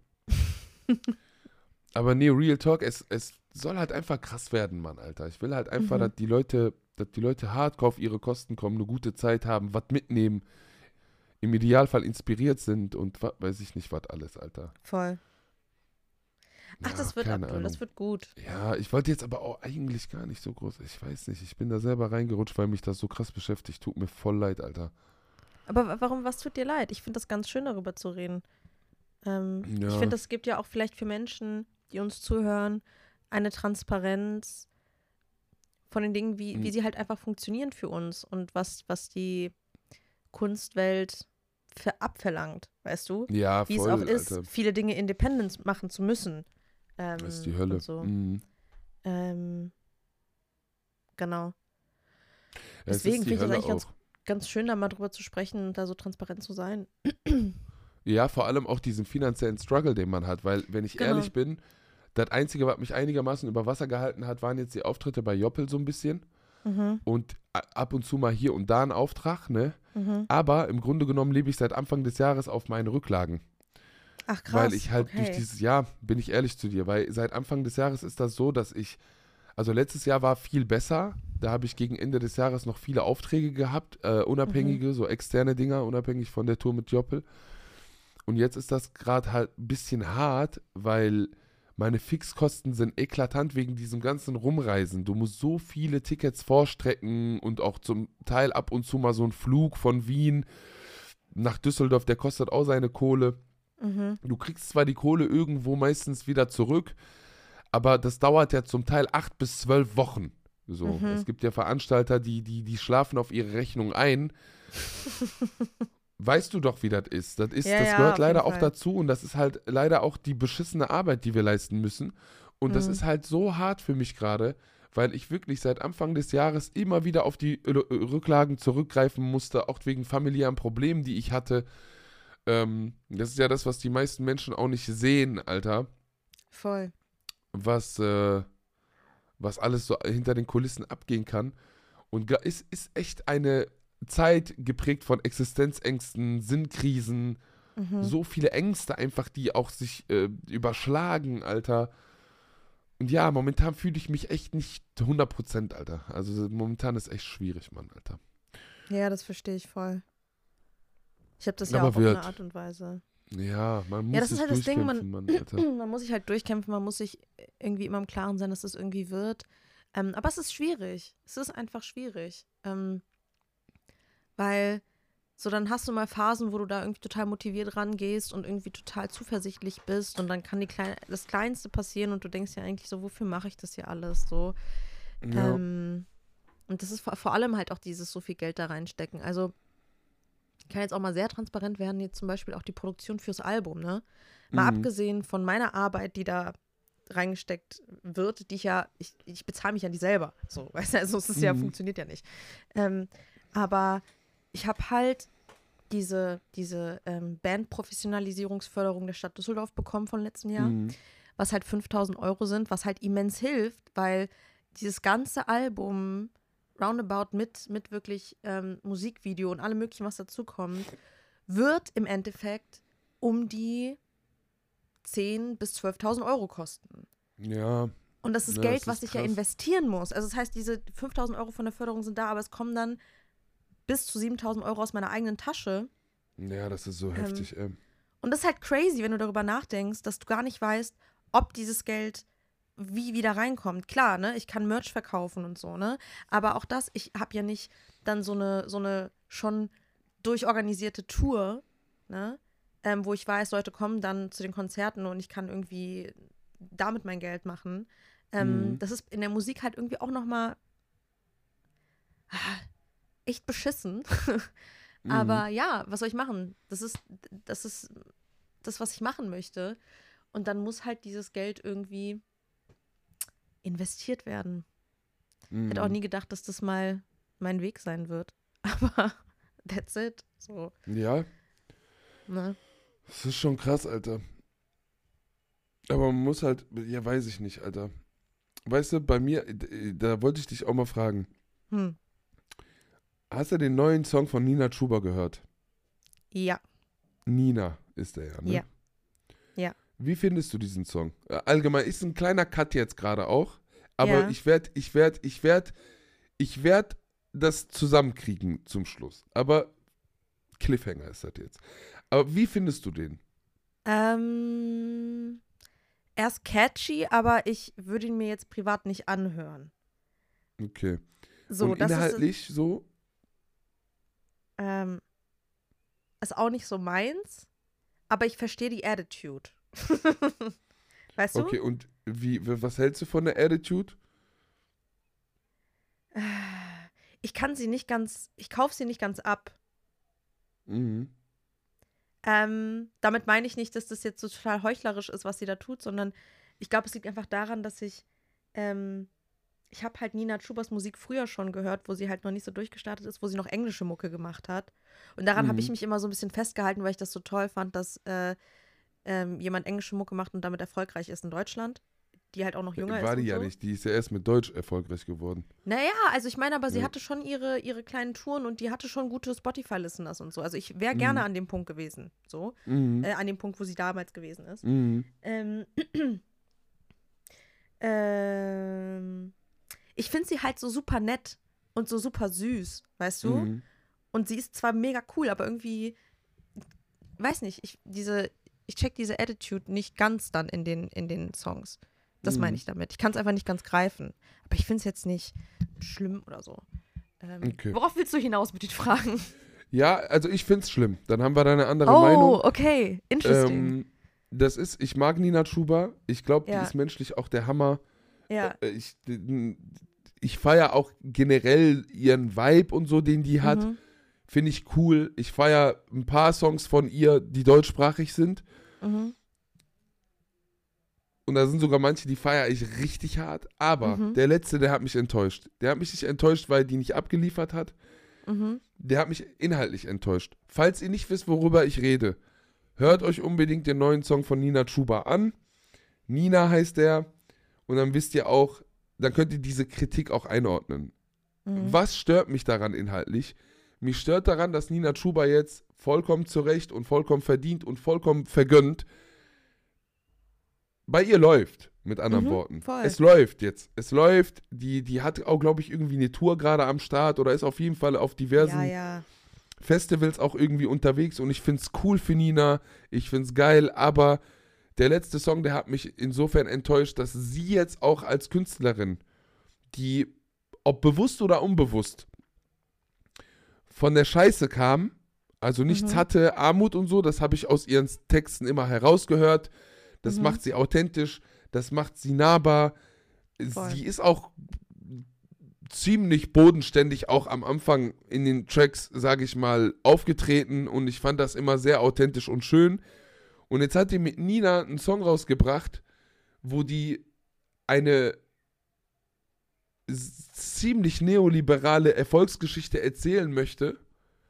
Aber nee, Real Talk, es soll halt einfach krass werden, Mann, Alter. Ich will halt einfach, dass die Leute hardcore auf ihre Kosten kommen, eine gute Zeit haben, was mitnehmen, im Idealfall inspiriert sind und weiß ich nicht, was alles, Alter. Voll. Ach, Ja, das wird, keine Abdul, Ahnung. das wird gut. Ja, ich wollte jetzt aber auch eigentlich gar nicht so groß. Ich weiß nicht, ich bin da selber reingerutscht, weil mich das so krass beschäftigt. Tut mir voll leid, Alter. Aber warum, was tut dir leid? Ich finde das ganz schön, darüber zu reden. Ich Ja, finde, es gibt ja auch vielleicht für Menschen, die uns zuhören, eine Transparenz von den Dingen, wie sie halt einfach funktionieren für uns und was die Kunstwelt abverlangt, weißt du? ja, Wie es auch voll, ist, Alter. viele Dinge independent machen zu müssen. Das ist die Hölle. Und so. Mhm. Genau. Ja, es Deswegen ist die finde ich das Hölle eigentlich ganz, auch. ganz schön, da mal drüber zu sprechen und da so transparent zu sein. Ja, vor allem auch diesen finanziellen Struggle, den man hat, weil, wenn ich Genau. ehrlich bin, das Einzige, was mich einigermaßen über Wasser gehalten hat, waren jetzt die Auftritte bei Joppel so ein bisschen Mhm. und ab und zu mal hier und da ein Auftrag, ne? Mhm. Aber im Grunde genommen lebe ich seit Anfang des Jahres auf meinen Rücklagen. Ach krass. Weil ich halt durch okay. dieses Jahr, bin ich ehrlich zu dir, weil seit Anfang des Jahres ist das so, dass also letztes Jahr war viel besser, da habe ich gegen Ende des Jahres noch viele Aufträge gehabt, unabhängige, so externe Dinger, unabhängig von der Tour mit Joppel. Und jetzt ist das gerade halt ein bisschen hart, weil meine Fixkosten sind eklatant wegen diesem ganzen Rumreisen. Du musst so viele Tickets vorstrecken und auch zum Teil ab und zu mal so ein Flug von Wien nach Düsseldorf, der kostet auch seine Kohle. Mhm. Du kriegst zwar die Kohle irgendwo meistens wieder zurück, aber das dauert ja zum Teil 8 bis 12 Wochen. So, Mhm. es gibt ja Veranstalter, die schlafen auf ihre Rechnung ein. Weißt du doch, wie das ist. Das Ja, gehört auf leider jeden auch Fall. dazu und das ist halt leider auch die beschissene Arbeit, die wir leisten müssen. Und das Mhm. ist halt so hart für mich gerade, weil ich wirklich seit Anfang des Jahres immer wieder auf die Rücklagen zurückgreifen musste, auch wegen familiären Problemen, die ich hatte. Das ist ja das, was die meisten Menschen auch nicht sehen, Alter. Voll. Was alles so hinter den Kulissen abgehen kann. Und es ist echt eine Zeit geprägt von Existenzängsten, Sinnkrisen, Mhm. so viele Ängste einfach, die auch sich überschlagen, Alter. Und ja, momentan fühle ich mich echt nicht 100%, Alter. Also momentan ist echt schwierig, Mann, Alter. Ja, das verstehe ich voll. Ich habe das ja Aber auch auf eine wird. Art und Weise. Ja, man muss Ja, das ist sich halt das Ding, durchkämpfen, Mann, Alter. man muss sich halt durchkämpfen, man muss sich irgendwie immer im Klaren sein, dass das irgendwie wird. Aber es ist schwierig. Es ist einfach schwierig. Weil so dann hast du mal Phasen, wo du da irgendwie total motiviert rangehst und irgendwie total zuversichtlich bist und dann kann das Kleinste passieren und du denkst ja eigentlich so, wofür mache ich das hier alles so? Ja. Und das ist vor allem halt auch dieses so viel Geld da reinstecken. Also Ich kann jetzt auch mal sehr transparent werden, jetzt zum Beispiel auch die Produktion fürs Album, ne? Mal abgesehen von meiner Arbeit, die da reingesteckt wird, die ich bezahle mich ja nicht selber. So, weißt du, also es ist funktioniert ja nicht. Aber ich habe halt diese Bandprofessionalisierungsförderung der Stadt Düsseldorf bekommen von letztem Jahr, was halt 5.000 € sind, was halt immens hilft, weil dieses ganze Album roundabout mit wirklich Musikvideo und allem möglichen, was dazukommt, wird im Endeffekt um die 10.000 bis 12.000 € kosten. Ja. Und das ist Geld, was ich ja investieren muss. Also das heißt, diese 5.000 € von der Förderung sind da, aber es kommen dann bis zu 7.000 € aus meiner eigenen Tasche. Ja, das ist so heftig, ey. Und das ist halt crazy, wenn du darüber nachdenkst, dass du gar nicht weißt, ob dieses Geld wie wieder reinkommt. Klar, ne, ich kann Merch verkaufen und so, ne, aber auch das, ich habe ja nicht dann so eine schon durchorganisierte Tour, ne, wo ich weiß, Leute kommen dann zu den Konzerten und ich kann irgendwie damit mein Geld machen. Das ist in der Musik halt irgendwie auch nochmal echt beschissen. Aber ja, was soll ich machen? Das ist das, was ich machen möchte. Und dann muss halt dieses Geld irgendwie investiert werden. Ich hätte auch nie gedacht, dass das mal mein Weg sein wird. Aber that's it. So. Ja. Ne? Das ist schon krass, Alter. Aber man muss halt, ja, weiß ich nicht, Alter. Weißt du, bei mir, da wollte ich dich auch mal fragen. Hast du den neuen Song von Nina Chuba gehört? Ja. Nina ist der ja, ne? Ja. Ja. Wie findest du diesen Song? Allgemein, ist ein kleiner Cut jetzt gerade auch, aber Ja. ich werd das zusammenkriegen zum Schluss. Aber Cliffhanger ist das jetzt. Aber wie findest du den? Er ist catchy, aber ich würde ihn mir jetzt privat nicht anhören. Okay. So, und das inhaltlich so? ist auch nicht so meins, aber ich verstehe die Attitude. Weißt du? Okay, und was hältst du von der Attitude? Ich kaufe sie nicht ganz ab. Damit meine ich nicht, dass das jetzt so total heuchlerisch ist, was sie da tut, sondern ich glaube, es liegt einfach daran, dass ich habe halt Nina Chubas Musik früher schon gehört, wo sie halt noch nicht so durchgestartet ist, wo sie noch englische Mucke gemacht hat. Und daran habe ich mich immer so ein bisschen festgehalten, weil ich das so toll fand, dass jemand englische Mucke macht und damit erfolgreich ist in Deutschland, die halt auch noch jünger ist. War die und ja so. nicht, die ist ja erst mit Deutsch erfolgreich geworden. Naja, also ich meine, aber sie hatte schon ihre kleinen Touren und die hatte schon gute Spotify-Listeners und so. Also ich wäre gerne an dem Punkt gewesen, so. An dem Punkt, wo sie damals gewesen ist. Ich finde sie halt so super nett und so super süß, weißt du? Und sie ist zwar mega cool, aber irgendwie, weiß nicht, ich check diese Attitude nicht ganz dann in den Songs. Das meine ich damit. Ich kann es einfach nicht ganz greifen. Aber ich finde es jetzt nicht schlimm oder so. Okay. Worauf willst du hinaus mit den Fragen? Ja, also ich finde es schlimm. Dann haben wir da eine andere Meinung. Oh, okay. Interesting. Ich mag Nina Chuba. Ich glaube, Ja. die ist menschlich auch der Hammer. Ja. Ich feiere auch generell ihren Vibe und so, den die hat. Finde ich cool. Ich feiere ein paar Songs von ihr, die deutschsprachig sind. Und da sind sogar manche, die feiere ich richtig hart. Aber der letzte, der hat mich enttäuscht. Der hat mich nicht enttäuscht, weil die nicht abgeliefert hat. Der hat mich inhaltlich enttäuscht. Falls ihr nicht wisst, worüber ich rede, hört euch unbedingt den neuen Song von Nina Chuba an. Nina heißt der. Und dann wisst ihr auch, dann könnt ihr diese Kritik auch einordnen. Was stört mich daran inhaltlich? Mich stört daran, dass Nina Chuba jetzt vollkommen zurecht und vollkommen verdient und vollkommen vergönnt bei ihr läuft, mit anderen Worten. Voll. Es läuft jetzt. Es läuft. Die hat auch, glaube ich, irgendwie eine Tour gerade am Start oder ist auf jeden Fall auf diversen Festivals auch irgendwie unterwegs und ich finde es cool für Nina. Ich finde es geil, aber der letzte Song, der hat mich insofern enttäuscht, dass sie jetzt auch als Künstlerin, die, ob bewusst oder unbewusst, von der Scheiße kam, also nichts hatte, Armut und so, das habe ich aus ihren Texten immer herausgehört. Das macht sie authentisch, das macht sie nahbar. Voll. Sie ist auch ziemlich bodenständig auch am Anfang in den Tracks, sage ich mal, aufgetreten und ich fand das immer sehr authentisch und schön. Und jetzt hat die mit Nina einen Song rausgebracht, wo die eine ziemlich neoliberale Erfolgsgeschichte erzählen möchte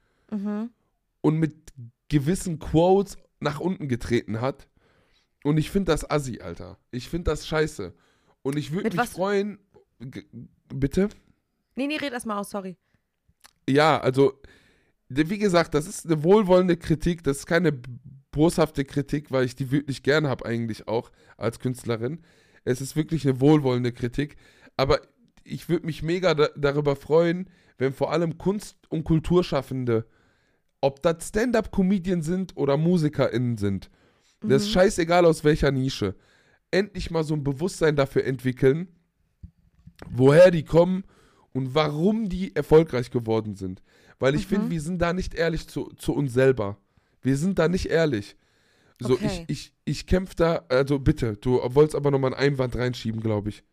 und mit gewissen Quotes nach unten getreten hat. Und ich finde das assi, Alter. Ich finde das scheiße. Und ich würde mich freuen. Bitte? Nee, red erst mal aus, sorry. Ja, also, wie gesagt, das ist eine wohlwollende Kritik. Das ist keine boshafte Kritik, weil ich die wirklich gern habe, eigentlich auch als Künstlerin. Es ist wirklich eine wohlwollende Kritik. Aber ich würde mich mega darüber freuen, wenn vor allem Kunst- und Kulturschaffende, ob das Stand-up-Comedian sind oder MusikerInnen sind, das ist scheißegal aus welcher Nische, endlich mal so ein Bewusstsein dafür entwickeln, woher die kommen und warum die erfolgreich geworden sind. Weil ich finde, wir sind da nicht ehrlich zu uns selber. Wir sind da nicht ehrlich. So, okay. ich kämpfe da, also bitte, du wolltest aber nochmal einen Einwand reinschieben, glaube ich.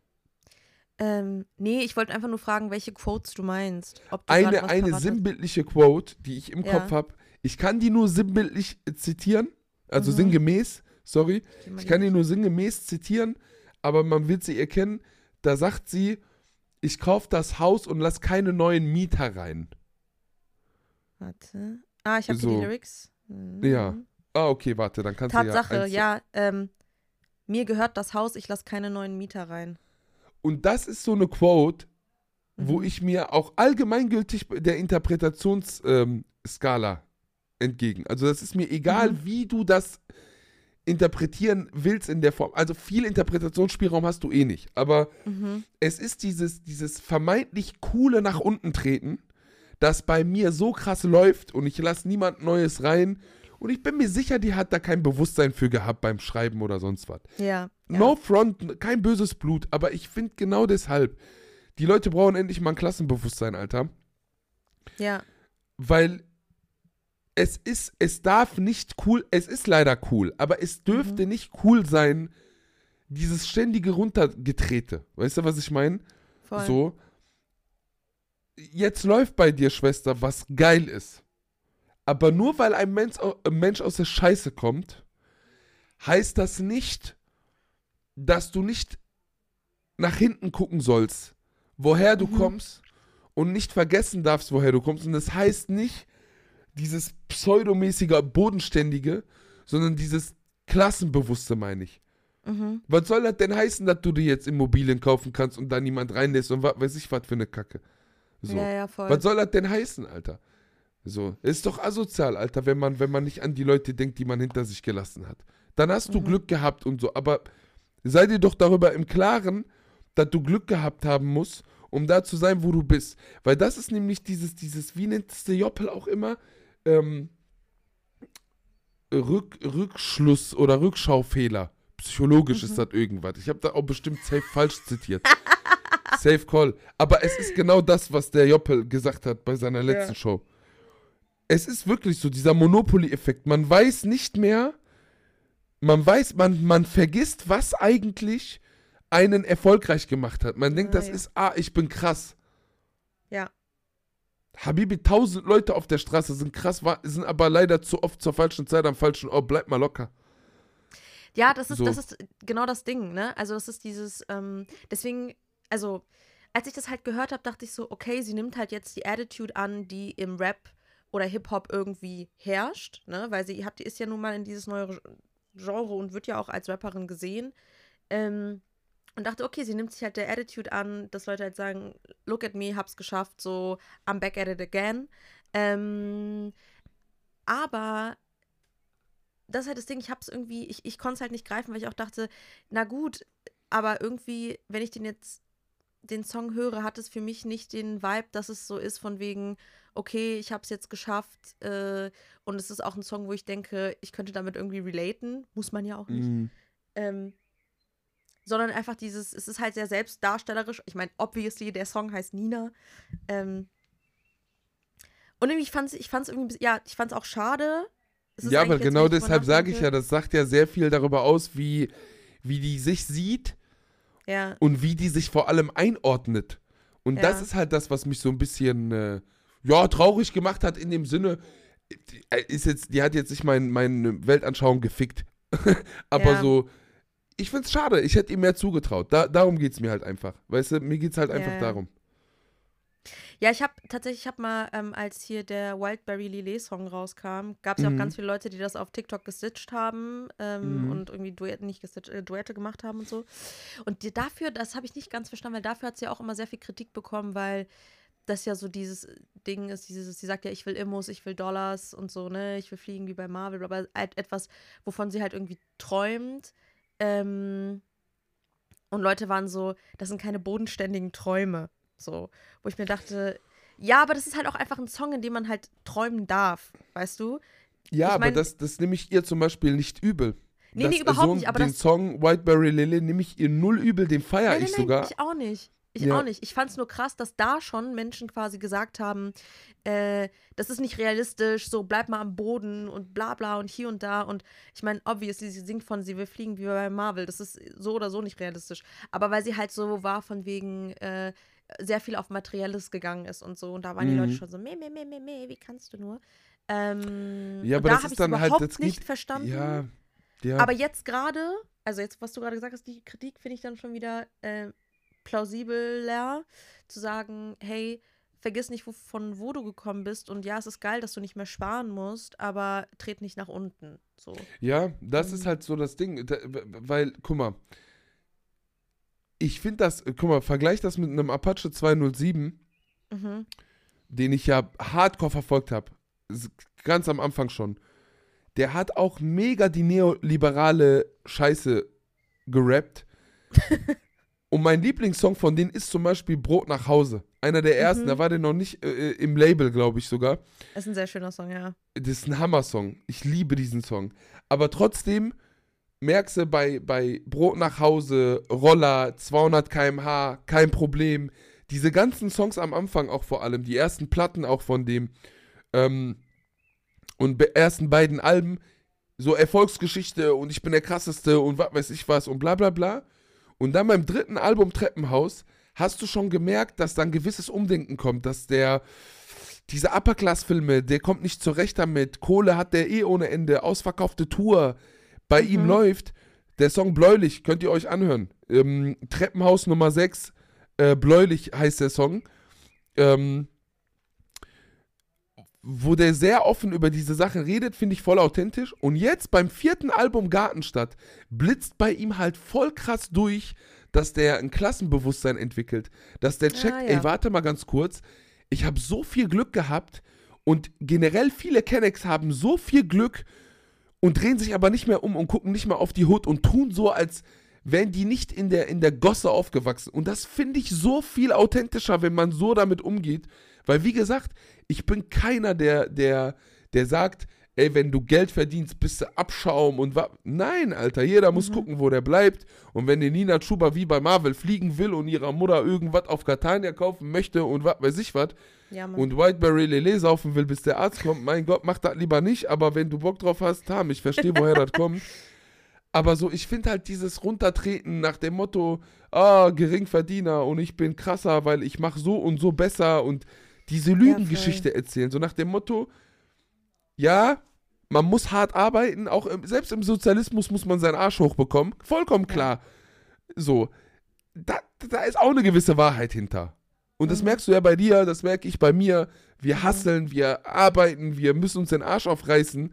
Nee, ich wollte einfach nur fragen, welche Quotes du meinst. Ob du Eine sinnbildliche Quote, die ich im Kopf habe. Ich kann die nur sinnbildlich zitieren, also sinngemäß, sorry. Ich kann die nur sinngemäß zitieren, aber man wird sie erkennen. Da sagt sie, ich kaufe das Haus und lass keine neuen Mieter rein. Warte. Ich habe die Lyrics. Ja. Okay, warte, dann kannst Tatsache, du ja. Mir gehört das Haus, ich lass keine neuen Mieter rein. Und das ist so eine Quote, wo ich mir auch allgemeingültig der Interpretationsskala entgegen. Also das ist mir egal, wie du das interpretieren willst in der Form. Also viel Interpretationsspielraum hast du eh nicht. Aber es ist dieses vermeintlich coole nach unten treten, das bei mir so krass läuft und ich lasse niemand Neues rein. Und ich bin mir sicher, die hat da kein Bewusstsein für gehabt beim Schreiben oder sonst was. Ja. No front, kein böses Blut, aber ich finde genau deshalb, die Leute brauchen endlich mal ein Klassenbewusstsein, Alter. Ja. Weil es darf nicht cool, es ist leider cool, aber es dürfte nicht cool sein, dieses ständige Runtergetrete. Weißt du, was ich meine? Voll. So, jetzt läuft bei dir, Schwester, was geil ist. Aber nur weil ein Mensch aus der Scheiße kommt, heißt das nicht, dass du nicht nach hinten gucken sollst, woher du kommst und nicht vergessen darfst, woher du kommst. Und das heißt nicht dieses pseudomäßige Bodenständige, sondern dieses Klassenbewusste, meine ich. Was soll das denn heißen, dass du dir jetzt Immobilien kaufen kannst und da niemand reinlässt und was weiß ich was für eine Kacke. So. Ja, voll. Was soll das denn heißen, Alter? So, ist doch asozial, Alter, wenn man nicht an die Leute denkt, die man hinter sich gelassen hat. Dann hast du Glück gehabt und so, aber sei dir doch darüber im Klaren, dass du Glück gehabt haben musst, um da zu sein, wo du bist. Weil das ist nämlich dieses, wie nennt es der Joppel auch immer, Rückschluss oder Rückschaufehler. Psychologisch ist das irgendwas. Ich habe da auch bestimmt safe falsch zitiert. Safe Call. Aber es ist genau das, was der Joppel gesagt hat bei seiner letzten Show. Es ist wirklich so, dieser Monopoly-Effekt. Man weiß nicht mehr, man vergisst, was eigentlich einen erfolgreich gemacht hat. Man denkt, das ist, ich bin krass. Ja. Habibi, 1000 Leute auf der Straße sind krass, sind aber leider zu oft zur falschen Zeit am falschen Ort. Bleib mal locker. Ja, das ist genau das Ding, ne? Also das ist dieses, deswegen, also als ich das halt gehört habe, dachte ich so, okay, sie nimmt halt jetzt die Attitude an, die im Rap oder Hip-Hop irgendwie herrscht, ne? Weil sie ist ja nun mal in dieses neue Genre und wird ja auch als Rapperin gesehen. Und dachte, okay, sie nimmt sich halt der Attitude an, dass Leute halt sagen, look at me, hab's geschafft, so, I'm back at it again. Aber das ist halt das Ding, ich hab's irgendwie, ich konnte es halt nicht greifen, weil ich auch dachte, na gut, aber irgendwie, wenn ich den Song höre, hat es für mich nicht den Vibe, dass es so ist von wegen, okay, ich hab's jetzt geschafft und es ist auch ein Song, wo ich denke, ich könnte damit irgendwie relaten, muss man ja auch nicht. Sondern einfach es ist halt sehr selbstdarstellerisch. Ich meine, obviously, der Song heißt Nina. Und irgendwie, ich fand's irgendwie, ja, ich fand's auch schade. Ja, aber genau deshalb sage ich ja, das sagt ja sehr viel darüber aus, wie die sich sieht und wie die sich vor allem einordnet. Und das ist halt das, was mich so ein bisschen, traurig gemacht hat in dem Sinne, die hat jetzt nicht meine Weltanschauung gefickt. Aber so, ich find's schade, ich hätte ihm mehr zugetraut. Darum geht's mir halt einfach. Weißt du, mir geht's halt einfach darum. Ja, ich habe mal, als hier der Wildberry Lillet Song rauskam, gab es ja auch ganz viele Leute, die das auf TikTok gestitcht haben und irgendwie Duette gemacht haben und so. Und dafür, das habe ich nicht ganz verstanden, weil dafür hat sie ja auch immer sehr viel Kritik bekommen, weil das ja so dieses Ding ist, sie sagt ja, ich will Immos, ich will Dollars und so, ne, ich will fliegen wie bei Marvel, aber halt etwas, wovon sie halt irgendwie träumt. Und Leute waren so, das sind keine bodenständigen Träume. So, wo ich mir dachte, ja, aber das ist halt auch einfach ein Song, in dem man halt träumen darf, weißt du? Ja, aber das nehme ich ihr zum Beispiel nicht übel. Nee, überhaupt nicht. Aber den Song Whiteberry Lily nehme ich ihr null übel, den feiere ich sogar. Ich auch nicht. Auch nicht. Ich fand es nur krass, dass da schon Menschen quasi gesagt haben, das ist nicht realistisch, so bleib mal am Boden und bla bla und hier und da. Und ich meine, obviously, sie singt von sie will fliegen wie bei Marvel. Das ist so oder so nicht realistisch. Aber weil sie halt so war von wegen sehr viel auf Materielles gegangen ist und so. Und da waren die Leute schon so, wie kannst du nur? Ja, aber das ist dann halt, das nicht verstanden. Ja. Aber jetzt gerade, also jetzt, was du gerade gesagt hast, die Kritik finde ich dann schon wieder plausibler, zu sagen, hey, vergiss nicht, von wo du gekommen bist und ja, es ist geil, dass du nicht mehr sparen musst, aber tret nicht nach unten. So. Ja, das ist halt so das Ding, weil, guck mal, ich finde vergleich das mit einem Apache 207, den ich ja hardcore verfolgt habe, ganz am Anfang schon. Der hat auch mega die neoliberale Scheiße gerappt. Und mein Lieblingssong von denen ist zum Beispiel Brot nach Hause. Einer der ersten, da war der noch nicht im Label, glaube ich sogar. Das ist ein sehr schöner Song, ja. Das ist ein Hammer-Song. Ich liebe diesen Song. Aber trotzdem merkst du bei Brot nach Hause, Roller, 200 km/h, kein Problem. Diese ganzen Songs am Anfang auch vor allem, die ersten Platten auch von dem und ersten beiden Alben, so Erfolgsgeschichte und ich bin der Krasseste und was weiß ich was und bla bla bla. Und dann beim dritten Album Treppenhaus hast du schon gemerkt, dass da ein gewisses Umdenken kommt, dass diese Upper-Class-Filme, der kommt nicht zurecht damit, Kohle hat der ohne Ende, ausverkaufte Tour, bei ihm läuft der Song Bläulich, könnt ihr euch anhören. Treppenhaus Nummer 6, Bläulich heißt der Song. Wo der sehr offen über diese Sachen redet, finde ich voll authentisch. Und jetzt beim 4. Album Gartenstadt blitzt bei ihm halt voll krass durch, dass der ein Klassenbewusstsein entwickelt. Dass der checkt, ey, warte mal ganz kurz, ich habe so viel Glück gehabt und generell viele Kennex haben so viel Glück und drehen sich aber nicht mehr um und gucken nicht mehr auf die Hut und tun so, als wären die nicht in der Gosse aufgewachsen. Und das finde ich so viel authentischer, wenn man so damit umgeht. Weil, wie gesagt, ich bin keiner, der sagt, ey, wenn du Geld verdienst, bist du Abschaum und nein, Alter, jeder muss gucken, wo der bleibt. Und wenn die Nina Chuba wie bei Marvel fliegen will und ihrer Mutter irgendwas auf Catania kaufen möchte und was weiß ich was und Whiteberry Lele saufen will, bis der Arzt kommt, mein Gott, mach das lieber nicht, aber wenn du Bock drauf hast, ich verstehe, woher das kommt. Aber so, ich finde halt dieses Runtertreten nach dem Motto, Geringverdiener und ich bin krasser, weil ich mache so und so besser und diese Lügengeschichte erzählen, so nach dem Motto, ja, man muss hart arbeiten, auch selbst im Sozialismus muss man seinen Arsch hochbekommen, vollkommen klar. So, da ist auch eine gewisse Wahrheit hinter. Und das merkst du ja bei dir, das merke ich bei mir, wir hustlen, wir arbeiten, wir müssen uns den Arsch aufreißen,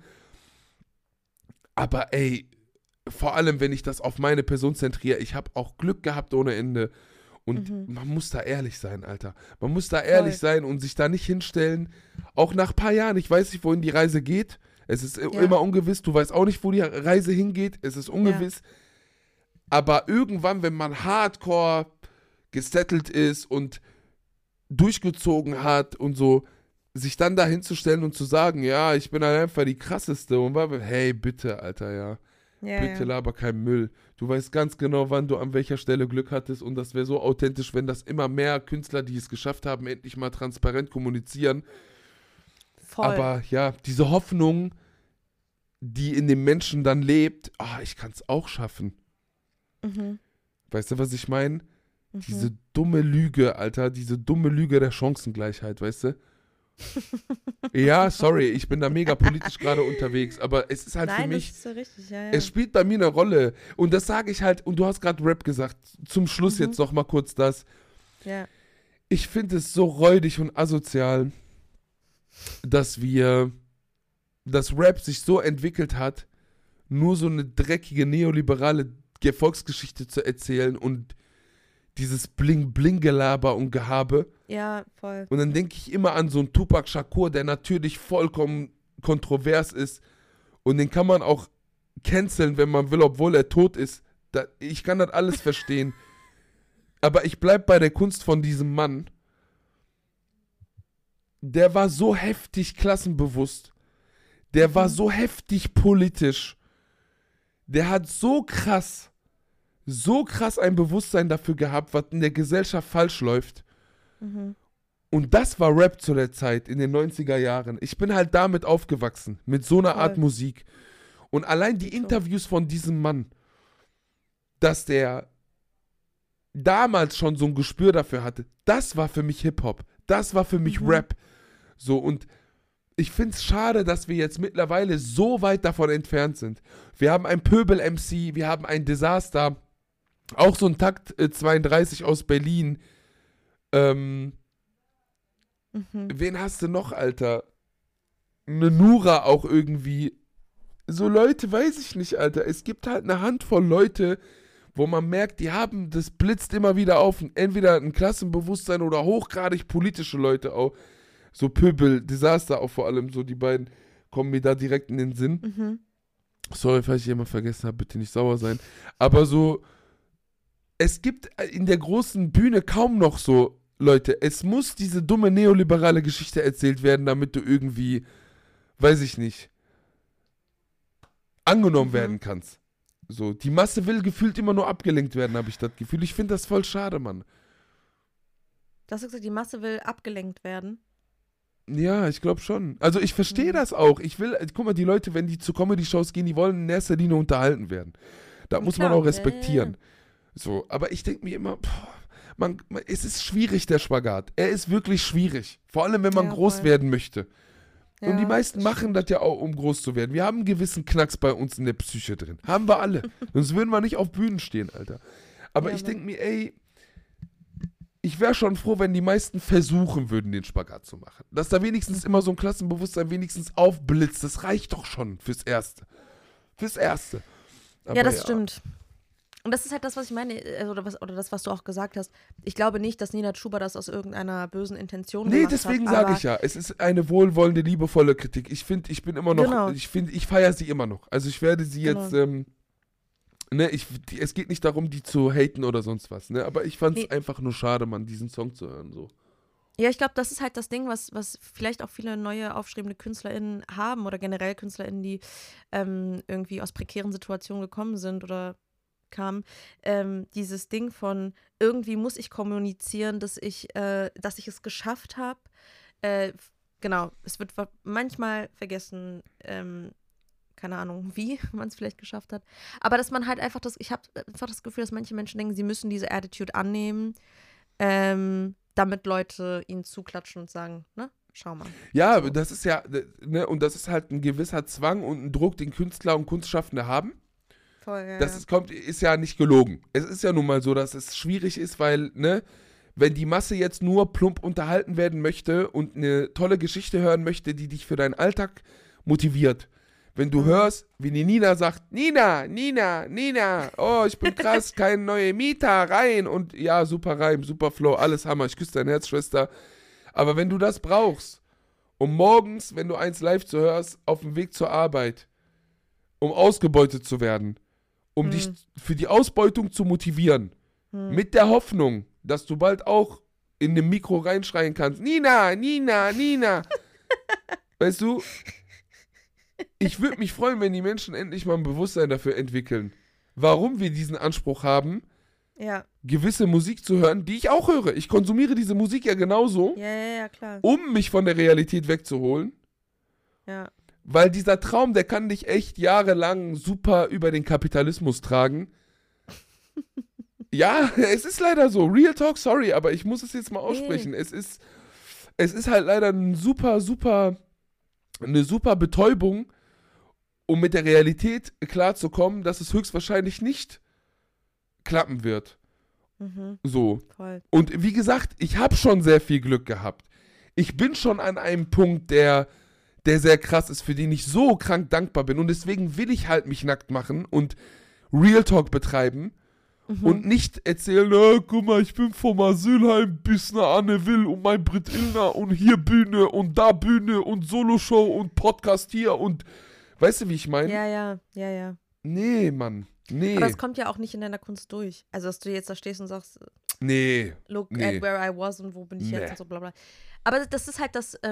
aber ey, vor allem, wenn ich das auf meine Person zentriere, ich habe auch Glück gehabt ohne Ende. Und man muss da ehrlich sein, Alter. Man muss da ehrlich sein und sich da nicht hinstellen. Auch nach ein paar Jahren, ich weiß nicht, wohin die Reise geht. Es ist immer ungewiss. Du weißt auch nicht, wo die Reise hingeht. Es ist ungewiss. Aber irgendwann, wenn man hardcore gesettelt ist und durchgezogen hat und so, sich dann da hinzustellen und zu sagen, ja, ich bin halt einfach die krasseste. Und hey, bitte, Alter, ja. Bitte laber kein Müll. Du weißt ganz genau, wann du an welcher Stelle Glück hattest und das wäre so authentisch, wenn das immer mehr Künstler, die es geschafft haben, endlich mal transparent kommunizieren. Voll. Aber ja, diese Hoffnung, die in dem Menschen dann lebt, ich kann es auch schaffen. Weißt du, was ich meine? Diese dumme Lüge, Alter, diese dumme Lüge der Chancengleichheit, weißt du? Ja, sorry, ich bin da mega politisch gerade unterwegs, aber es ist halt für mich, das ist so richtig, ja. es spielt bei mir eine Rolle und das sage ich halt, und du hast gerade Rap gesagt, zum Schluss jetzt noch mal kurz das. Ja. Ich finde es so räudig und asozial, dass Rap sich so entwickelt hat, nur so eine dreckige neoliberale Volksgeschichte zu erzählen und dieses Bling-Bling-Gelaber und Gehabe. Ja, voll. Und dann denke ich immer an so einen Tupac Shakur, der natürlich vollkommen kontrovers ist. Und den kann man auch canceln, wenn man will, obwohl er tot ist. Ich kann das alles verstehen. Aber ich bleib bei der Kunst von diesem Mann. Der war so heftig klassenbewusst. Der war so heftig politisch. Der hat so krass ein Bewusstsein dafür gehabt, was in der Gesellschaft falsch läuft. Und das war Rap zu der Zeit, in den 90er Jahren. Ich bin halt damit aufgewachsen, mit so einer Art Musik. Und allein die Interviews von diesem Mann, dass der damals schon so ein Gespür dafür hatte, das war für mich Hip-Hop, das war für mich Rap. So, und ich finde es schade, dass wir jetzt mittlerweile so weit davon entfernt sind. Wir haben einen Pöbel-MC, wir haben ein Desaster, auch so ein Takt 32 aus Berlin. Wen hast du noch, Alter? Eine Nura auch irgendwie. So Leute, weiß ich nicht, Alter. Es gibt halt eine Handvoll Leute, wo man merkt, das blitzt immer wieder auf. Entweder ein Klassenbewusstsein oder hochgradig politische Leute auch. So Pöbel, Desaster auch vor allem, so die beiden kommen mir da direkt in den Sinn. Sorry, falls ich jemanden vergessen habe, bitte nicht sauer sein. Aber so, es gibt in der großen Bühne kaum noch so Leute. Es muss diese dumme neoliberale Geschichte erzählt werden, damit du irgendwie, weiß ich nicht, angenommen werden kannst. So, die Masse will gefühlt immer nur abgelenkt werden, habe ich das Gefühl. Ich finde das voll schade, Mann. Du hast gesagt, die Masse will abgelenkt werden. Ja, ich glaube schon. Also ich verstehe das auch. Guck mal, die Leute, wenn die zu Comedy-Shows gehen, die wollen in erster Linie unterhalten werden. Da muss man auch respektieren. So, aber ich denke mir immer, es ist schwierig, der Spagat. Er ist wirklich schwierig. Vor allem, wenn man groß werden möchte. Ja, und die meisten machen das ja auch, um groß zu werden. Wir haben einen gewissen Knacks bei uns in der Psyche drin. Haben wir alle. Sonst würden wir nicht auf Bühnen stehen, Alter. Aber ich denke mir, ey, ich wäre schon froh, wenn die meisten versuchen würden, den Spagat zu machen. Dass da wenigstens immer so ein Klassenbewusstsein wenigstens aufblitzt. Das reicht doch schon fürs Erste. Aber ja, das stimmt. Und das ist halt das, was ich meine, oder das, was du auch gesagt hast. Ich glaube nicht, dass Nina Chuba das aus irgendeiner bösen Intention gemacht hat. Nee, deswegen sage ich ja, es ist eine wohlwollende, liebevolle Kritik. Ich finde, ich bin immer noch, ich feiere sie immer noch. Also ich werde sie jetzt, es geht nicht darum, die zu haten oder sonst was, ne? Aber ich fand es einfach nur schade, Mann, diesen Song zu hören, so. Ja, ich glaube, das ist halt das Ding, was vielleicht auch viele neue aufstrebende KünstlerInnen haben oder generell KünstlerInnen, die irgendwie aus prekären Situationen gekommen sind oder kamen. Dieses Ding von, irgendwie muss ich kommunizieren, dass ich es geschafft habe. Genau, es wird manchmal vergessen, keine Ahnung, wie man es vielleicht geschafft hat. Aber dass man halt einfach ich habe einfach das Gefühl, dass manche Menschen denken, sie müssen diese Attitude annehmen, damit Leute ihnen zuklatschen und sagen, ne, schau mal. Ja, so. Das ist ja, ne, und das ist halt ein gewisser Zwang und ein Druck, den Künstler und Kunstschaffende haben. Voll, ja. Das ist ja nicht gelogen. Es ist ja nun mal so, dass es schwierig ist, weil, ne, wenn die Masse jetzt nur plump unterhalten werden möchte und eine tolle Geschichte hören möchte, die dich für deinen Alltag motiviert. Wenn du hörst, wie die Nina sagt, Nina, oh, ich bin krass, keine neue Mieter, rein. Und ja, super Reim, super Flow, alles Hammer, ich küsse dein Herz, Schwester. Aber wenn du das brauchst, um morgens, wenn du eins live zu hörst, auf dem Weg zur Arbeit, um ausgebeutet zu werden, um dich für die Ausbeutung zu motivieren, mit der Hoffnung, dass du bald auch in dem Mikro reinschreien kannst, Nina. Weißt du, ich würde mich freuen, wenn die Menschen endlich mal ein Bewusstsein dafür entwickeln, warum wir diesen Anspruch haben, gewisse Musik zu hören, die ich auch höre. Ich konsumiere diese Musik ja genauso, klar. Um mich von der Realität wegzuholen. Ja. Weil dieser Traum, der kann dich echt jahrelang super über den Kapitalismus tragen. Ja, es ist leider so. Real Talk, sorry, aber ich muss es jetzt mal aussprechen. Nee. Es ist halt leider eine super Betäubung, um mit der Realität klarzukommen, dass es höchstwahrscheinlich nicht klappen wird. So. Voll. Und wie gesagt, ich habe schon sehr viel Glück gehabt. Ich bin schon an einem Punkt, der sehr krass ist, für den ich so krank dankbar bin. Und deswegen will ich halt mich nackt machen und Real Talk betreiben und nicht erzählen, guck mal, ich bin vom Asylheim bis nach Anne Will und mein Brit Illner und hier Bühne und da Bühne und Soloshow und Podcast hier und weißt du, wie ich meine? Ja. Nee, Mann. Nee. Aber das kommt ja auch nicht in deiner Kunst durch. Also, dass du jetzt da stehst und sagst, Nee. look at where I was und wo bin ich jetzt und so bla bla. Aber das ist halt das,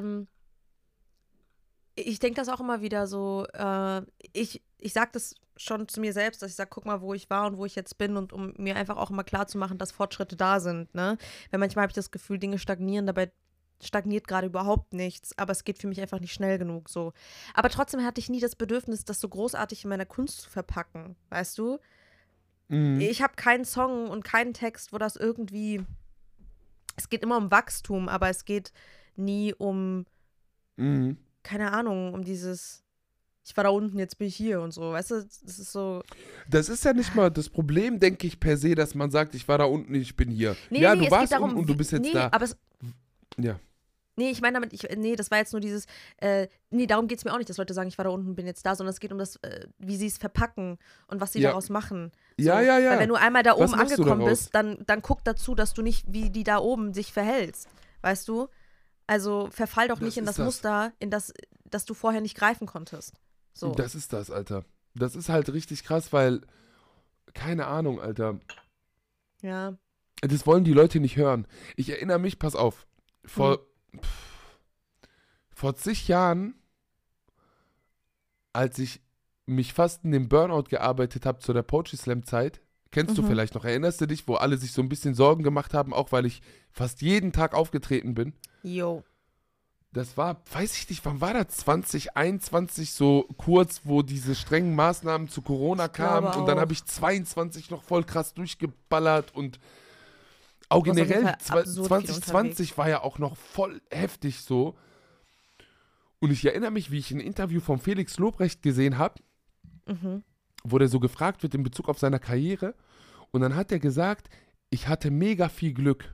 ich denke das auch immer wieder so, ich sage das schon zu mir selbst, dass ich sage, guck mal, wo ich war und wo ich jetzt bin und um mir einfach auch immer klar zu machen, dass Fortschritte da sind, ne? Weil manchmal habe ich das Gefühl, Dinge stagnieren, dabei stagniert gerade überhaupt nichts, aber es geht für mich einfach nicht schnell genug so. Aber trotzdem hatte ich nie das Bedürfnis, das so großartig in meiner Kunst zu verpacken, weißt du? Ich habe keinen Song und keinen Text, wo das irgendwie, es geht immer um Wachstum, aber es geht nie um, keine Ahnung, um dieses, ich war da unten, jetzt bin ich hier und so, weißt du, das ist so. Das ist ja nicht mal das Problem, denke ich, per se, dass man sagt, ich war da unten, ich bin hier. Nee, ja, nee, du warst unten und du bist jetzt da. Aber ja. Nee, ich meine damit, das war jetzt nur dieses, nee, darum geht es mir auch nicht, dass Leute sagen, ich war da unten, bin jetzt da, sondern es geht um das, wie sie es verpacken und was sie daraus machen. So, Ja. Weil wenn du einmal da Was oben machst du angekommen daraus? bist, dann guck dazu, dass du nicht wie die da oben sich verhältst, weißt du? Also verfall doch nicht in das Muster, in das du vorher nicht greifen konntest. So. Das ist das, Alter. Das ist halt richtig krass, weil, keine Ahnung, Alter. Ja. Das wollen die Leute nicht hören. Ich erinnere mich, pass auf, vor zig Jahren, als ich mich fast in den Burnout gearbeitet habe zu der Poetry Slam Zeit, kennst du vielleicht noch, erinnerst du dich, wo alle sich so ein bisschen Sorgen gemacht haben, auch weil ich fast jeden Tag aufgetreten bin? Jo. Das war, weiß ich nicht, wann war das? 2021, so kurz, wo diese strengen Maßnahmen zu Corona kamen und dann habe ich 22 noch voll krass durchgeballert und auch generell 2020 war ja auch noch voll heftig so. Und ich erinnere mich, wie ich ein Interview von Felix Lobrecht gesehen habe, wo der so gefragt wird in Bezug auf seine Karriere. Und dann hat er gesagt, ich hatte mega viel Glück.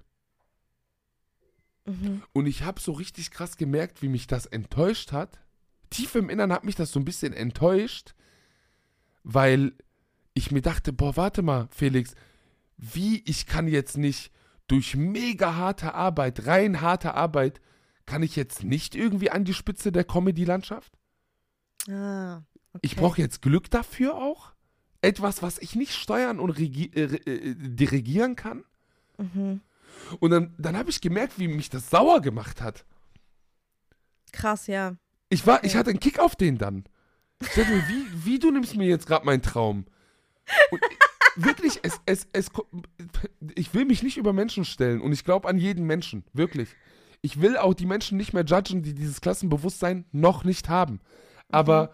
Und ich habe so richtig krass gemerkt, wie mich das enttäuscht hat. Tief im Innern hat mich das so ein bisschen enttäuscht, weil ich mir dachte, boah, warte mal, Felix, ich kann jetzt nicht durch mega harte Arbeit, rein harte Arbeit, kann ich jetzt nicht irgendwie an die Spitze der Comedy-Landschaft? Ah, okay. Ich brauche jetzt Glück dafür auch? Etwas, was ich nicht steuern und dirigieren kann? Und dann habe ich gemerkt, wie mich das sauer gemacht hat. Krass, ja. Ich hatte einen Kick auf den dann. Ich dachte mir, wie du nimmst mir jetzt gerade meinen Traum? Und wirklich, ich will mich nicht über Menschen stellen und ich glaube an jeden Menschen, wirklich. Ich will auch die Menschen nicht mehr judgen, die dieses Klassenbewusstsein noch nicht haben. Aber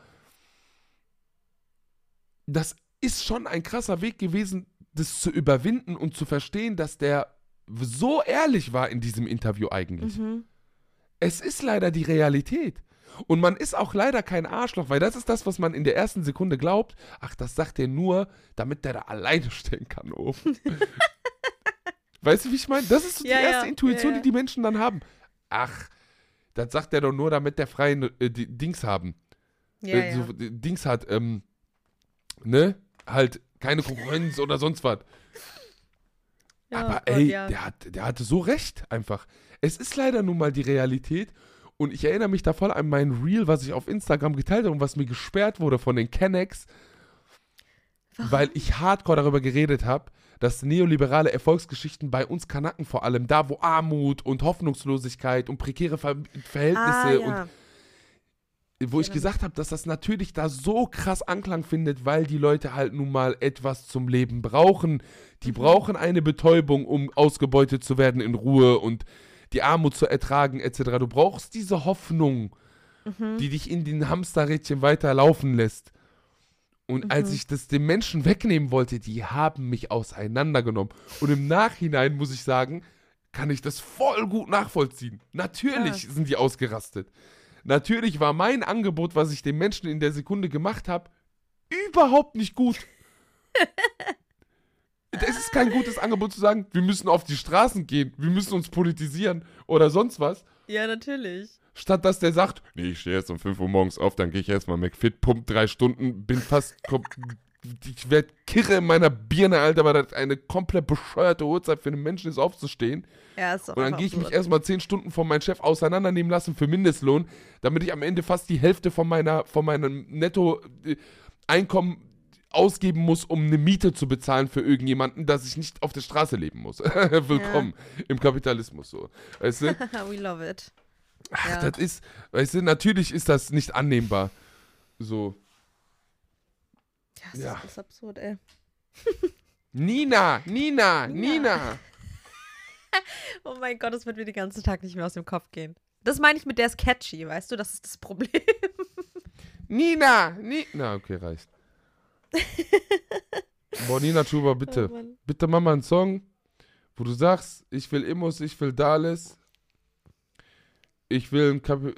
das ist schon ein krasser Weg gewesen, das zu überwinden und zu verstehen, dass der so ehrlich war in diesem Interview eigentlich. Es ist leider die Realität. Und man ist auch leider kein Arschloch, weil das ist das, was man in der ersten Sekunde glaubt. Ach, das sagt er nur, damit der da alleine stehen kann oben. Weißt du, wie ich meine? Das ist so die erste Intuition, die Menschen dann haben. Ach, das sagt er doch nur, damit der freien Dings haben. So, Dings hat, ne? Halt keine Konkurrenz oder sonst was. Aber ey, der hatte so recht einfach. Es ist leider nun mal die Realität. Und ich erinnere mich da voll an mein Reel, was ich auf Instagram geteilt habe und was mir gesperrt wurde von den Kennex, weil ich hardcore darüber geredet habe, dass neoliberale Erfolgsgeschichten bei uns Kanaken vor allem, da wo Armut und Hoffnungslosigkeit und prekäre Verhältnisse und wo ich gesagt habe, dass das natürlich da so krass Anklang findet, weil die Leute halt nun mal etwas zum Leben brauchen. Die brauchen eine Betäubung, um ausgebeutet zu werden in Ruhe und die Armut zu ertragen, etc. Du brauchst diese Hoffnung, die dich in den Hamsterrädchen weiterlaufen lässt. Und als ich das den Menschen wegnehmen wollte, die haben mich auseinandergenommen. Und im Nachhinein, muss ich sagen, kann ich das voll gut nachvollziehen. Natürlich sind die ausgerastet. Natürlich war mein Angebot, was ich den Menschen in der Sekunde gemacht habe, überhaupt nicht gut. Es ist kein gutes Angebot zu sagen, wir müssen auf die Straßen gehen, wir müssen uns politisieren oder sonst was. Ja, natürlich. Statt dass der sagt, nee, ich stehe jetzt um 5 Uhr morgens auf, dann gehe ich erstmal McFit, pump 3 Stunden, bin fast, ich werde kirre in meiner Birne, Alter, weil das eine komplett bescheuerte Uhrzeit für einen Menschen ist, aufzustehen. Ja, ist doch Und dann gehe ich mich erstmal 10 Stunden von meinem Chef auseinandernehmen lassen für Mindestlohn, damit ich am Ende fast die Hälfte von meinem Nettoeinkommen ausgeben muss, um eine Miete zu bezahlen für irgendjemanden, dass ich nicht auf der Straße leben muss. Willkommen im Kapitalismus, so. Weißt du? We love it. Ach, das ist, weißt du, natürlich ist das nicht annehmbar. So. Ja, das ist absurd, ey. Nina. Oh mein Gott, das wird mir den ganzen Tag nicht mehr aus dem Kopf gehen. Das meine ich mit der ist catchy, weißt du, das ist das Problem. Nina. Na, okay, reicht. Boah, Nina Chuba, bitte. Oh Bitte mach mal einen Song, wo du sagst, ich will Immos, ich will Dales. Ich will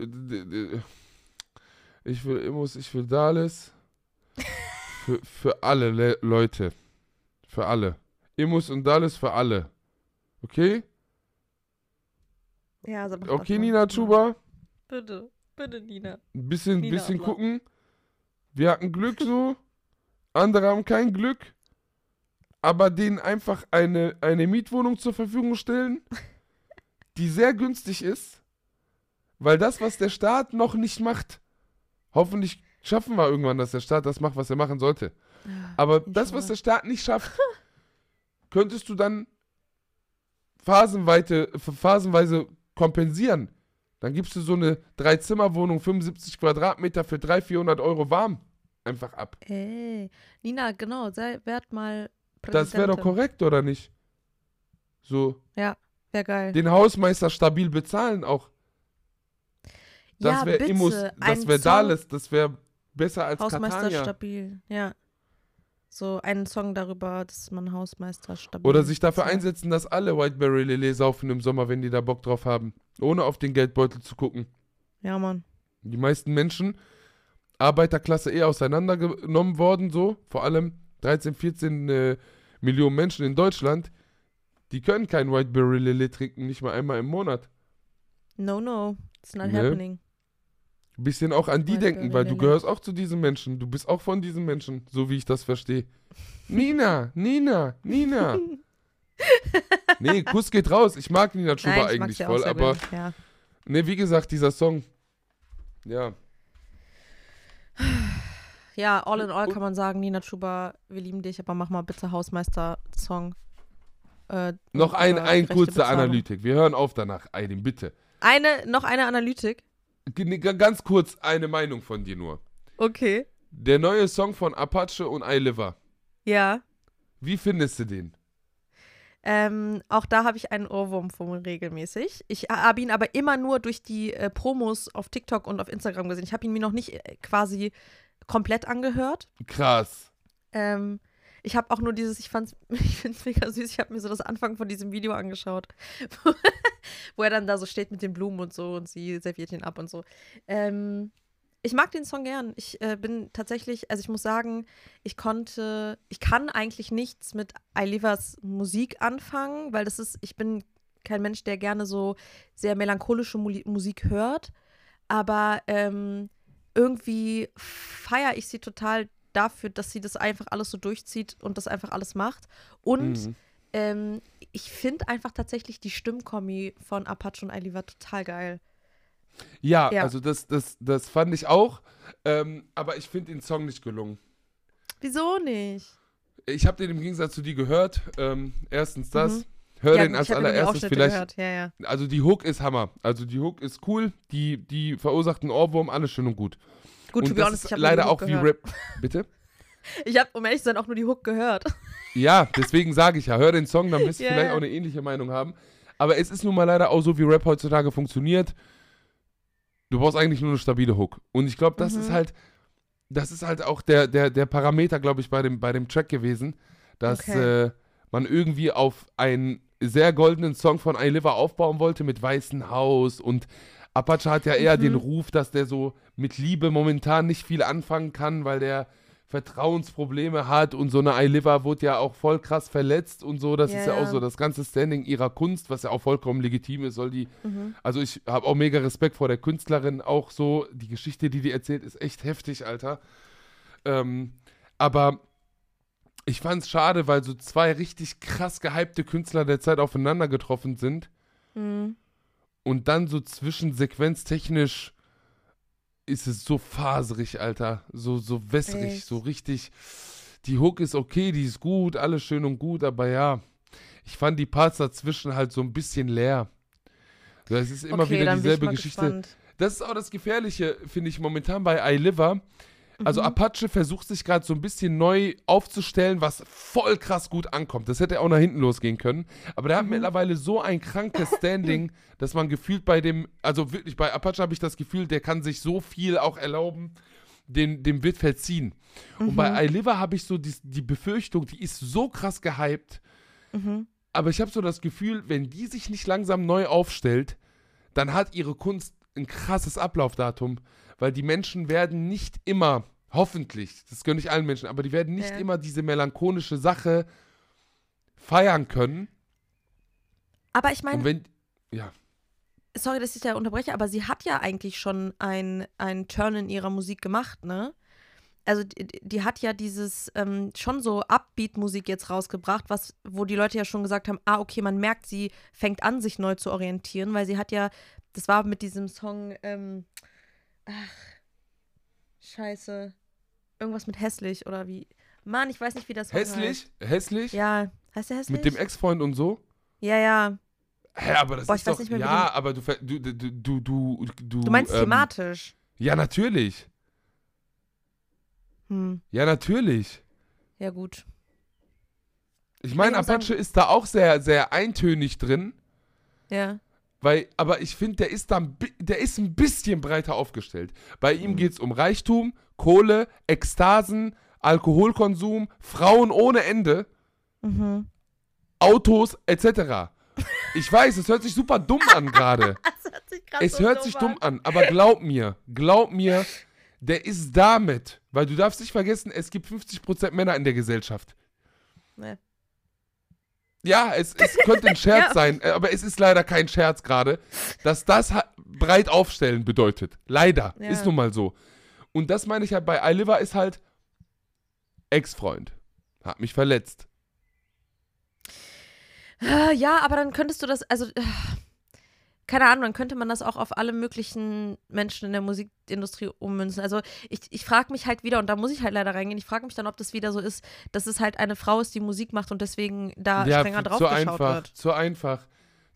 Immos, ich will Dales. Für alle Leute. Für alle. Immos und Dales für alle. Okay? Ja, also okay, Nina Chuba. Bitte, Nina. Ein bisschen gucken. Wir hatten Glück so. Andere haben kein Glück. Aber denen einfach eine Mietwohnung zur Verfügung stellen, die sehr günstig ist. Weil das, was der Staat noch nicht macht, hoffentlich schaffen wir irgendwann, dass der Staat das macht, was er machen sollte. Aber das, was der Staat nicht schafft, könntest du dann phasenweise kompensieren. Dann gibst du so eine 3-Zimmer-Wohnung, 75 Quadratmeter für 300-400 Euro warm einfach ab. Ey, Nina, genau, werd mal Präsidentin. Das wäre doch korrekt, oder nicht? So. Ja, wäre geil. Den Hausmeister stabil bezahlen auch. Das wäre Immos, das wäre Dales, das wäre besser als Hausmeister Catania. stabil, ja. So einen Song darüber, dass man Hausmeister stabil Oder sich dafür einsetzen, dass alle Whiteberry Lillet saufen im Sommer, wenn die da Bock drauf haben. Ohne auf den Geldbeutel zu gucken. Ja, Mann. Die meisten Menschen, Arbeiterklasse auseinandergenommen worden, so. Vor allem 13, 14 Millionen Menschen in Deutschland, die können kein Whiteberry Lillet trinken, nicht mal einmal im Monat. No, it's not happening. Ein bisschen auch an die Whiteberry denken, weil du Lillet. gehörst auch zu diesen Menschen. Du bist auch von diesen Menschen, so wie ich das verstehe. Nina. Nee, Kuss geht raus. Ich mag Nina Chuba Nein, eigentlich ja voll, sehr aber gut, ja. nee, wie gesagt, dieser Song, ja. Ja, all in all kann man sagen, Nina Chuba, wir lieben dich, aber mach mal bitte Hausmeister-Song. Noch ein gerechte kurzer Bezahlung. Analytik. Wir hören auf danach, Aydin, bitte. Noch eine Analytik? Ganz kurz eine Meinung von dir nur. Okay. Der neue Song von Apache und iLiver. Ja. Wie findest du den? Auch da habe ich einen Ohrwurm von regelmäßig. Ich habe ihn aber immer nur durch die Promos auf TikTok und auf Instagram gesehen. Ich habe ihn mir noch nicht quasi komplett angehört. Krass. Ich habe auch nur ich finde es mega süß. Ich habe mir so das Anfang von diesem Video angeschaut, wo er dann da so steht mit den Blumen und so und sie serviert ihn ab und so. Ich mag den Song gern. Ich bin tatsächlich, also ich muss sagen, ich kann eigentlich nichts mit iLivers Musik anfangen, weil ich bin kein Mensch, der gerne so sehr melancholische Musik hört, aber irgendwie feiere ich sie total dafür, dass sie das einfach alles so durchzieht und das einfach alles macht. Und ich finde einfach tatsächlich die Stimmkombi von Apache und iLiver total geil. Ja, also das fand ich auch, aber ich finde den Song nicht gelungen. Wieso nicht? Ich habe den im Gegensatz zu dir gehört. Erstens das. Hör den als allererstes vielleicht. Ja. Also die Hook ist Hammer. Also die Hook ist cool. Die verursacht einen Ohrwurm, alles schön und gut. Gut, und das ist leider auch wie Rap. Bitte? Ich habe, um ehrlich zu sein, auch nur die Hook gehört. Ja, deswegen sage ich ja, hör den Song, dann wirst du vielleicht auch eine ähnliche Meinung haben. Aber es ist nun mal leider auch so, wie Rap heutzutage funktioniert. Du brauchst eigentlich nur eine stabile Hook. Und ich glaube, das ist halt, das ist halt auch der Parameter, glaube ich, bei dem Track gewesen, dass man irgendwie auf einen sehr goldenen Song von iLiver aufbauen wollte mit Weißem Haus, und Apache hat ja eher den Ruf, dass der so mit Liebe momentan nicht viel anfangen kann, weil der Vertrauensprobleme hat, und so eine iLiver wurde ja auch voll krass verletzt und so. Das ist ja auch so das ganze Standing ihrer Kunst, was ja auch vollkommen legitim ist, also ich habe auch mega Respekt vor der Künstlerin, auch so, die Geschichte, die erzählt, ist echt heftig, Alter. Aber ich fand's schade, weil so zwei richtig krass gehypte Künstler der Zeit aufeinander getroffen sind und dann so zwischensequenztechnisch ist es so faserig, Alter. So wässrig, so richtig. Die Hook ist okay, die ist gut, alles schön und gut, aber ja, ich fand die Parts dazwischen halt so ein bisschen leer. Das ist immer wieder dieselbe Geschichte. Gespannt. Das ist auch das Gefährliche, finde ich, momentan bei iLiver. Also Apache versucht sich gerade so ein bisschen neu aufzustellen, was voll krass gut ankommt. Das hätte auch nach hinten losgehen können. Aber der hat mittlerweile so ein krankes Standing, dass man gefühlt also wirklich bei Apache habe ich das Gefühl, der kann sich so viel auch erlauben, dem wird verziehen. Und bei iLiver habe ich so die Befürchtung, die ist so krass gehypt. Aber ich habe so das Gefühl, wenn die sich nicht langsam neu aufstellt, dann hat ihre Kunst ein krasses Ablaufdatum. Weil die Menschen werden nicht immer, hoffentlich, das gönne ich allen Menschen, aber die werden nicht immer diese melancholische Sache feiern können. Aber ich meine, ja. Sorry, dass ich da unterbreche, aber sie hat ja eigentlich schon einen Turn in ihrer Musik gemacht, ne? Also die hat ja dieses schon so Upbeat-Musik jetzt rausgebracht, wo die Leute ja schon gesagt haben, okay, man merkt, sie fängt an, sich neu zu orientieren, weil sie hat ja, das war mit diesem Song, scheiße. Irgendwas mit hässlich oder wie. Mann, ich weiß nicht, wie das Hässlich? heißt. Hässlich? Ja. Heißt der hässlich? Mit dem Ex-Freund und so? Ja. Hä, aber das ist doch. Nicht mehr, ja, aber du. Du meinst thematisch? Ja, natürlich. Ja, natürlich. Ja, gut. Ich meine, Apache ist da auch sehr, sehr eintönig drin. Ja. Aber ich finde, der ist ein bisschen breiter aufgestellt. Bei ihm geht es um Reichtum, Kohle, Ekstasen, Alkoholkonsum, Frauen ohne Ende, Autos, etc. Ich weiß, es hört sich super dumm an gerade. Es hört sich dumm an, aber glaub mir, der ist damit, weil du darfst nicht vergessen, es gibt 50% Männer in der Gesellschaft. Nee. Ja, es könnte ein Scherz sein, aber es ist leider kein Scherz gerade, dass das breit aufstellen bedeutet. Leider, ist nun mal so. Und das meine ich halt bei iLiver ist halt Ex-Freund. Hat mich verletzt. Ja, aber dann könntest du das, also keine Ahnung, dann könnte man das auch auf alle möglichen Menschen in der Musikindustrie ummünzen. Also ich frage mich halt wieder, und da muss ich halt leider reingehen, ich frage mich dann, ob das wieder so ist, dass es halt eine Frau ist, die Musik macht und deswegen da strenger drauf geschaut wird. Zu einfach,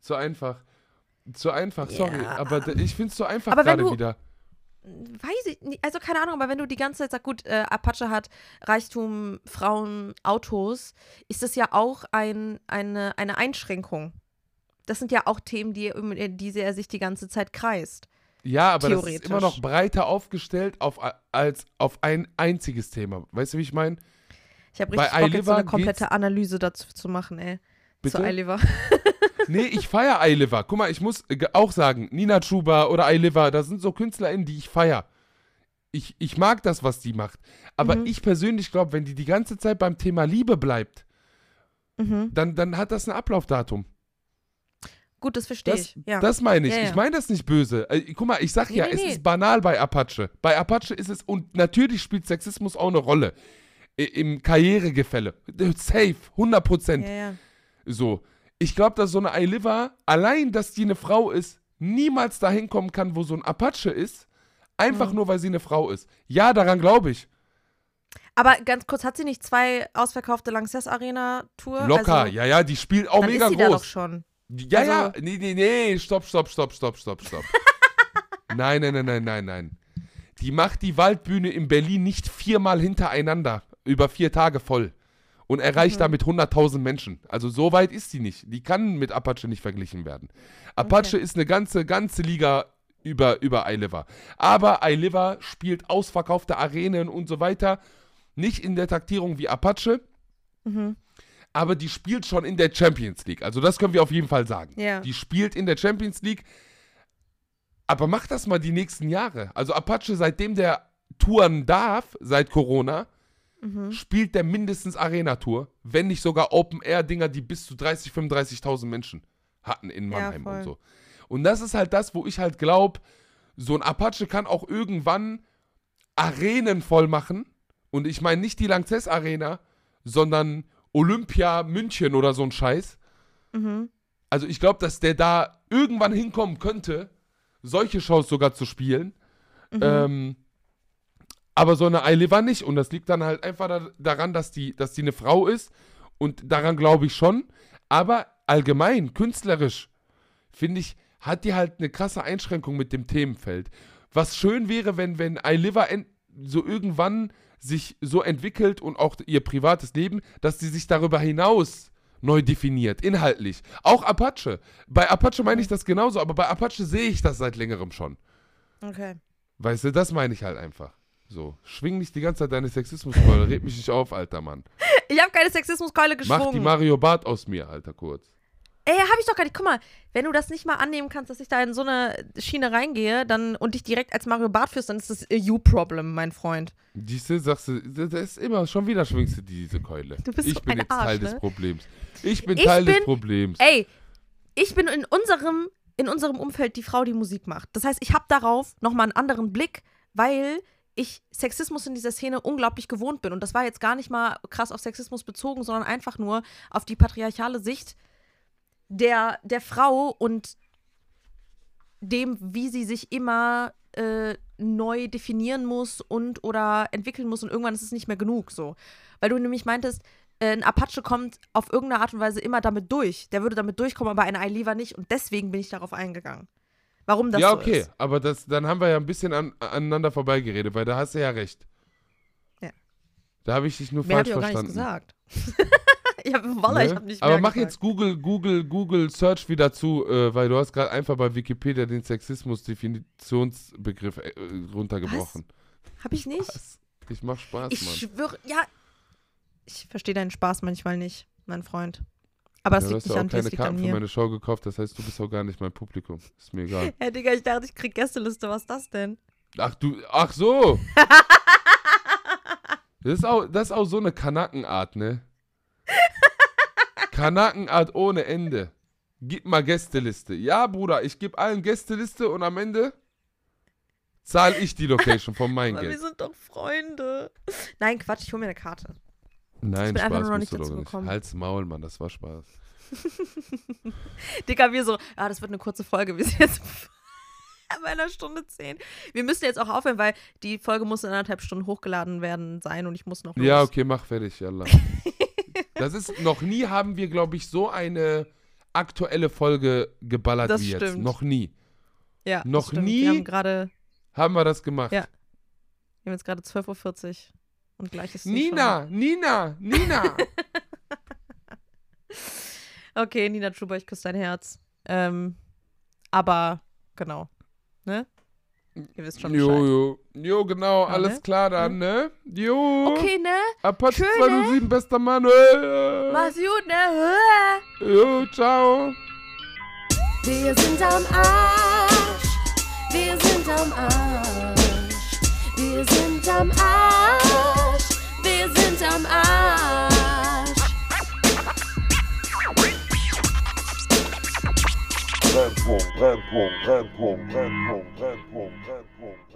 sorry, aber ich finde es zu einfach gerade wieder. Weiß ich nicht, also keine Ahnung, aber wenn du die ganze Zeit sagst, gut, Apache hat Reichtum, Frauen, Autos, ist das ja auch eine Einschränkung. Das sind ja auch Themen, um die er sich die ganze Zeit kreist. Ja, aber das ist immer noch breiter aufgestellt als auf ein einziges Thema. Weißt du, wie ich meine? Ich habe richtig Bock, jetzt so eine komplette Analyse dazu zu machen, ey. Bitte? Zu iLiver. Nee, ich feiere iLiver. Guck mal, ich muss auch sagen, Nina Chuba oder iLiver, das sind so KünstlerInnen, die ich feiere. Ich mag das, was die macht. Aber ich persönlich glaube, wenn die ganze Zeit beim Thema Liebe bleibt, dann hat das ein Ablaufdatum. Gut, das verstehe ich. Ja. Das meine ich. Ja. Ich meine das nicht böse. Guck mal, ich sag es ist banal bei Apache. Bei Apache ist es, und natürlich spielt Sexismus auch eine Rolle. Im Karrieregefälle. Safe, 100%. Ja. So. Ich glaube, dass so eine iLiver, allein, dass die eine Frau ist, niemals dahin kommen kann, wo so ein Apache ist. Einfach nur, weil sie eine Frau ist. Ja, daran glaube ich. Aber ganz kurz, hat sie nicht 2 ausverkaufte Lanxess Arena Tour? Locker, also, ja, die spielt auch mega groß. Dann ist sie da doch schon. Ja, nee, stopp. Nein. Die macht die Waldbühne in Berlin nicht 4-mal hintereinander, über 4 Tage voll. Und erreicht damit 100.000 Menschen. Also so weit ist die nicht. Die kann mit Apache nicht verglichen werden. Apache ist eine ganze Liga über iLiver. Aber iLiver spielt ausverkaufte Arenen und so weiter. Nicht in der Taktierung wie Apache, aber die spielt schon in der Champions League. Also das können wir auf jeden Fall sagen. Ja. Die spielt in der Champions League. Aber mach das mal die nächsten Jahre. Also Apache, seitdem der touren darf, seit Corona, spielt der mindestens Arena-Tour, wenn nicht sogar Open-Air-Dinger, die bis zu 30.000, 35.000 Menschen hatten in Mannheim und so. Und das ist halt das, wo ich halt glaube, so ein Apache kann auch irgendwann Arenen voll machen. Und ich meine nicht die Lanxess Arena, sondern Olympia München oder so ein Scheiß. Also ich glaube, dass der da irgendwann hinkommen könnte, solche Shows sogar zu spielen. Aber so eine iLiver nicht. Und das liegt dann halt einfach daran, dass die eine Frau ist. Und daran glaube ich schon. Aber allgemein, künstlerisch, finde ich, hat die halt eine krasse Einschränkung mit dem Themenfeld. Was schön wäre, wenn iLiver so irgendwann sich so entwickelt und auch ihr privates Leben, dass sie sich darüber hinaus neu definiert, inhaltlich. Auch Apache. Bei Apache meine ich das genauso, aber bei Apache sehe ich das seit längerem schon. Okay. Weißt du, das meine ich halt einfach. So, schwing nicht die ganze Zeit deine Sexismuskeule, red mich nicht auf, Alter Mann. Ich habe keine Sexismuskeule geschwungen. Mach die Mario Barth aus mir, Alter, kurz. Ey, hab ich doch gar nicht. Guck mal, wenn du das nicht mal annehmen kannst, dass ich da in so eine Schiene reingehe und dich direkt als Mario Barth führst, dann ist das a you-Problem, mein Freund. Diese, sagst du, das ist immer, schon wieder schwingst du diese Keule. Du bist ich so bin ein jetzt Arsch, Teil ne? des Problems. Ich bin Teil des Problems. Ey, ich bin in unserem Umfeld die Frau, die Musik macht. Das heißt, ich habe darauf nochmal einen anderen Blick, weil ich Sexismus in dieser Szene unglaublich gewohnt bin. Und das war jetzt gar nicht mal krass auf Sexismus bezogen, sondern einfach nur auf die patriarchale Sicht der Frau und dem, wie sie sich immer neu definieren muss oder entwickeln muss und irgendwann ist es nicht mehr genug so. Weil du nämlich meintest, ein Apache kommt auf irgendeine Art und Weise immer damit durch. Der würde damit durchkommen, aber ein iLiver nicht und deswegen bin ich darauf eingegangen. Warum das so ist. Ja, okay, aber dann haben wir ja ein bisschen aneinander vorbeigeredet, weil da hast du ja recht. Ja. Da habe ich dich nur falsch verstanden. Gar nichts gesagt. Ich habe nicht aber mehr mach gesagt. jetzt Google Search wieder zu, weil du hast gerade einfach bei Wikipedia den Sexismus-Definitionsbegriff runtergebrochen. Was? Hab ich nicht? Spaß. Ich mach Spaß, ich Mann. Ich schwöre, ja. Ich verstehe deinen Spaß manchmal nicht, mein Freund. Aber es liegt nicht an dir, es liegt an mir. Du hast ja auch keine Karten für meine Show gekauft, das heißt, du bist auch gar nicht mein Publikum. Ist mir egal. Ja, Digga, ich dachte, ich krieg Gästeliste, was ist das denn? Ach so. Das ist auch so eine Kanackenart, ne? Kanackenart ohne Ende. Gib mal Gästeliste. Ja, Bruder, ich gebe allen Gästeliste und am Ende zahle ich die Location von meinem Geld. Wir sind doch Freunde. Nein, Quatsch, ich hole mir eine Karte. Nein, ich bin Spaß einfach nur noch nicht musst du dazu doch nicht. gekommen. Halt's Maul, Mann, das war Spaß. Digga, wir so, das wird eine kurze Folge. Wir sind jetzt bei 1:10. Wir müssen jetzt auch aufhören, weil die Folge muss in 1,5 Stunden hochgeladen werden sein und ich muss noch los. Ja, okay, mach fertig, yalla. Das ist, noch nie haben wir, glaube ich, so eine aktuelle Folge geballert das wie stimmt. jetzt. Noch nie. Ja, noch nie haben wir das gemacht. Ja. Wir haben jetzt gerade 12:40 Uhr und gleich ist Nina! Okay, Nina Chuba, ich küsse dein Herz. Aber, genau. Ne? Ihr wisst schon Bescheid. Jo, genau, ja, alles klar dann, ne? Jo. Okay, ne? Apache schön, 207, ne? Bester Mann. Mach's gut, ne? Jo, ciao. Wir sind am Arsch. Wir sind am Arsch. Wir sind am Arsch. Wir sind am Arsch. Brennpunkt.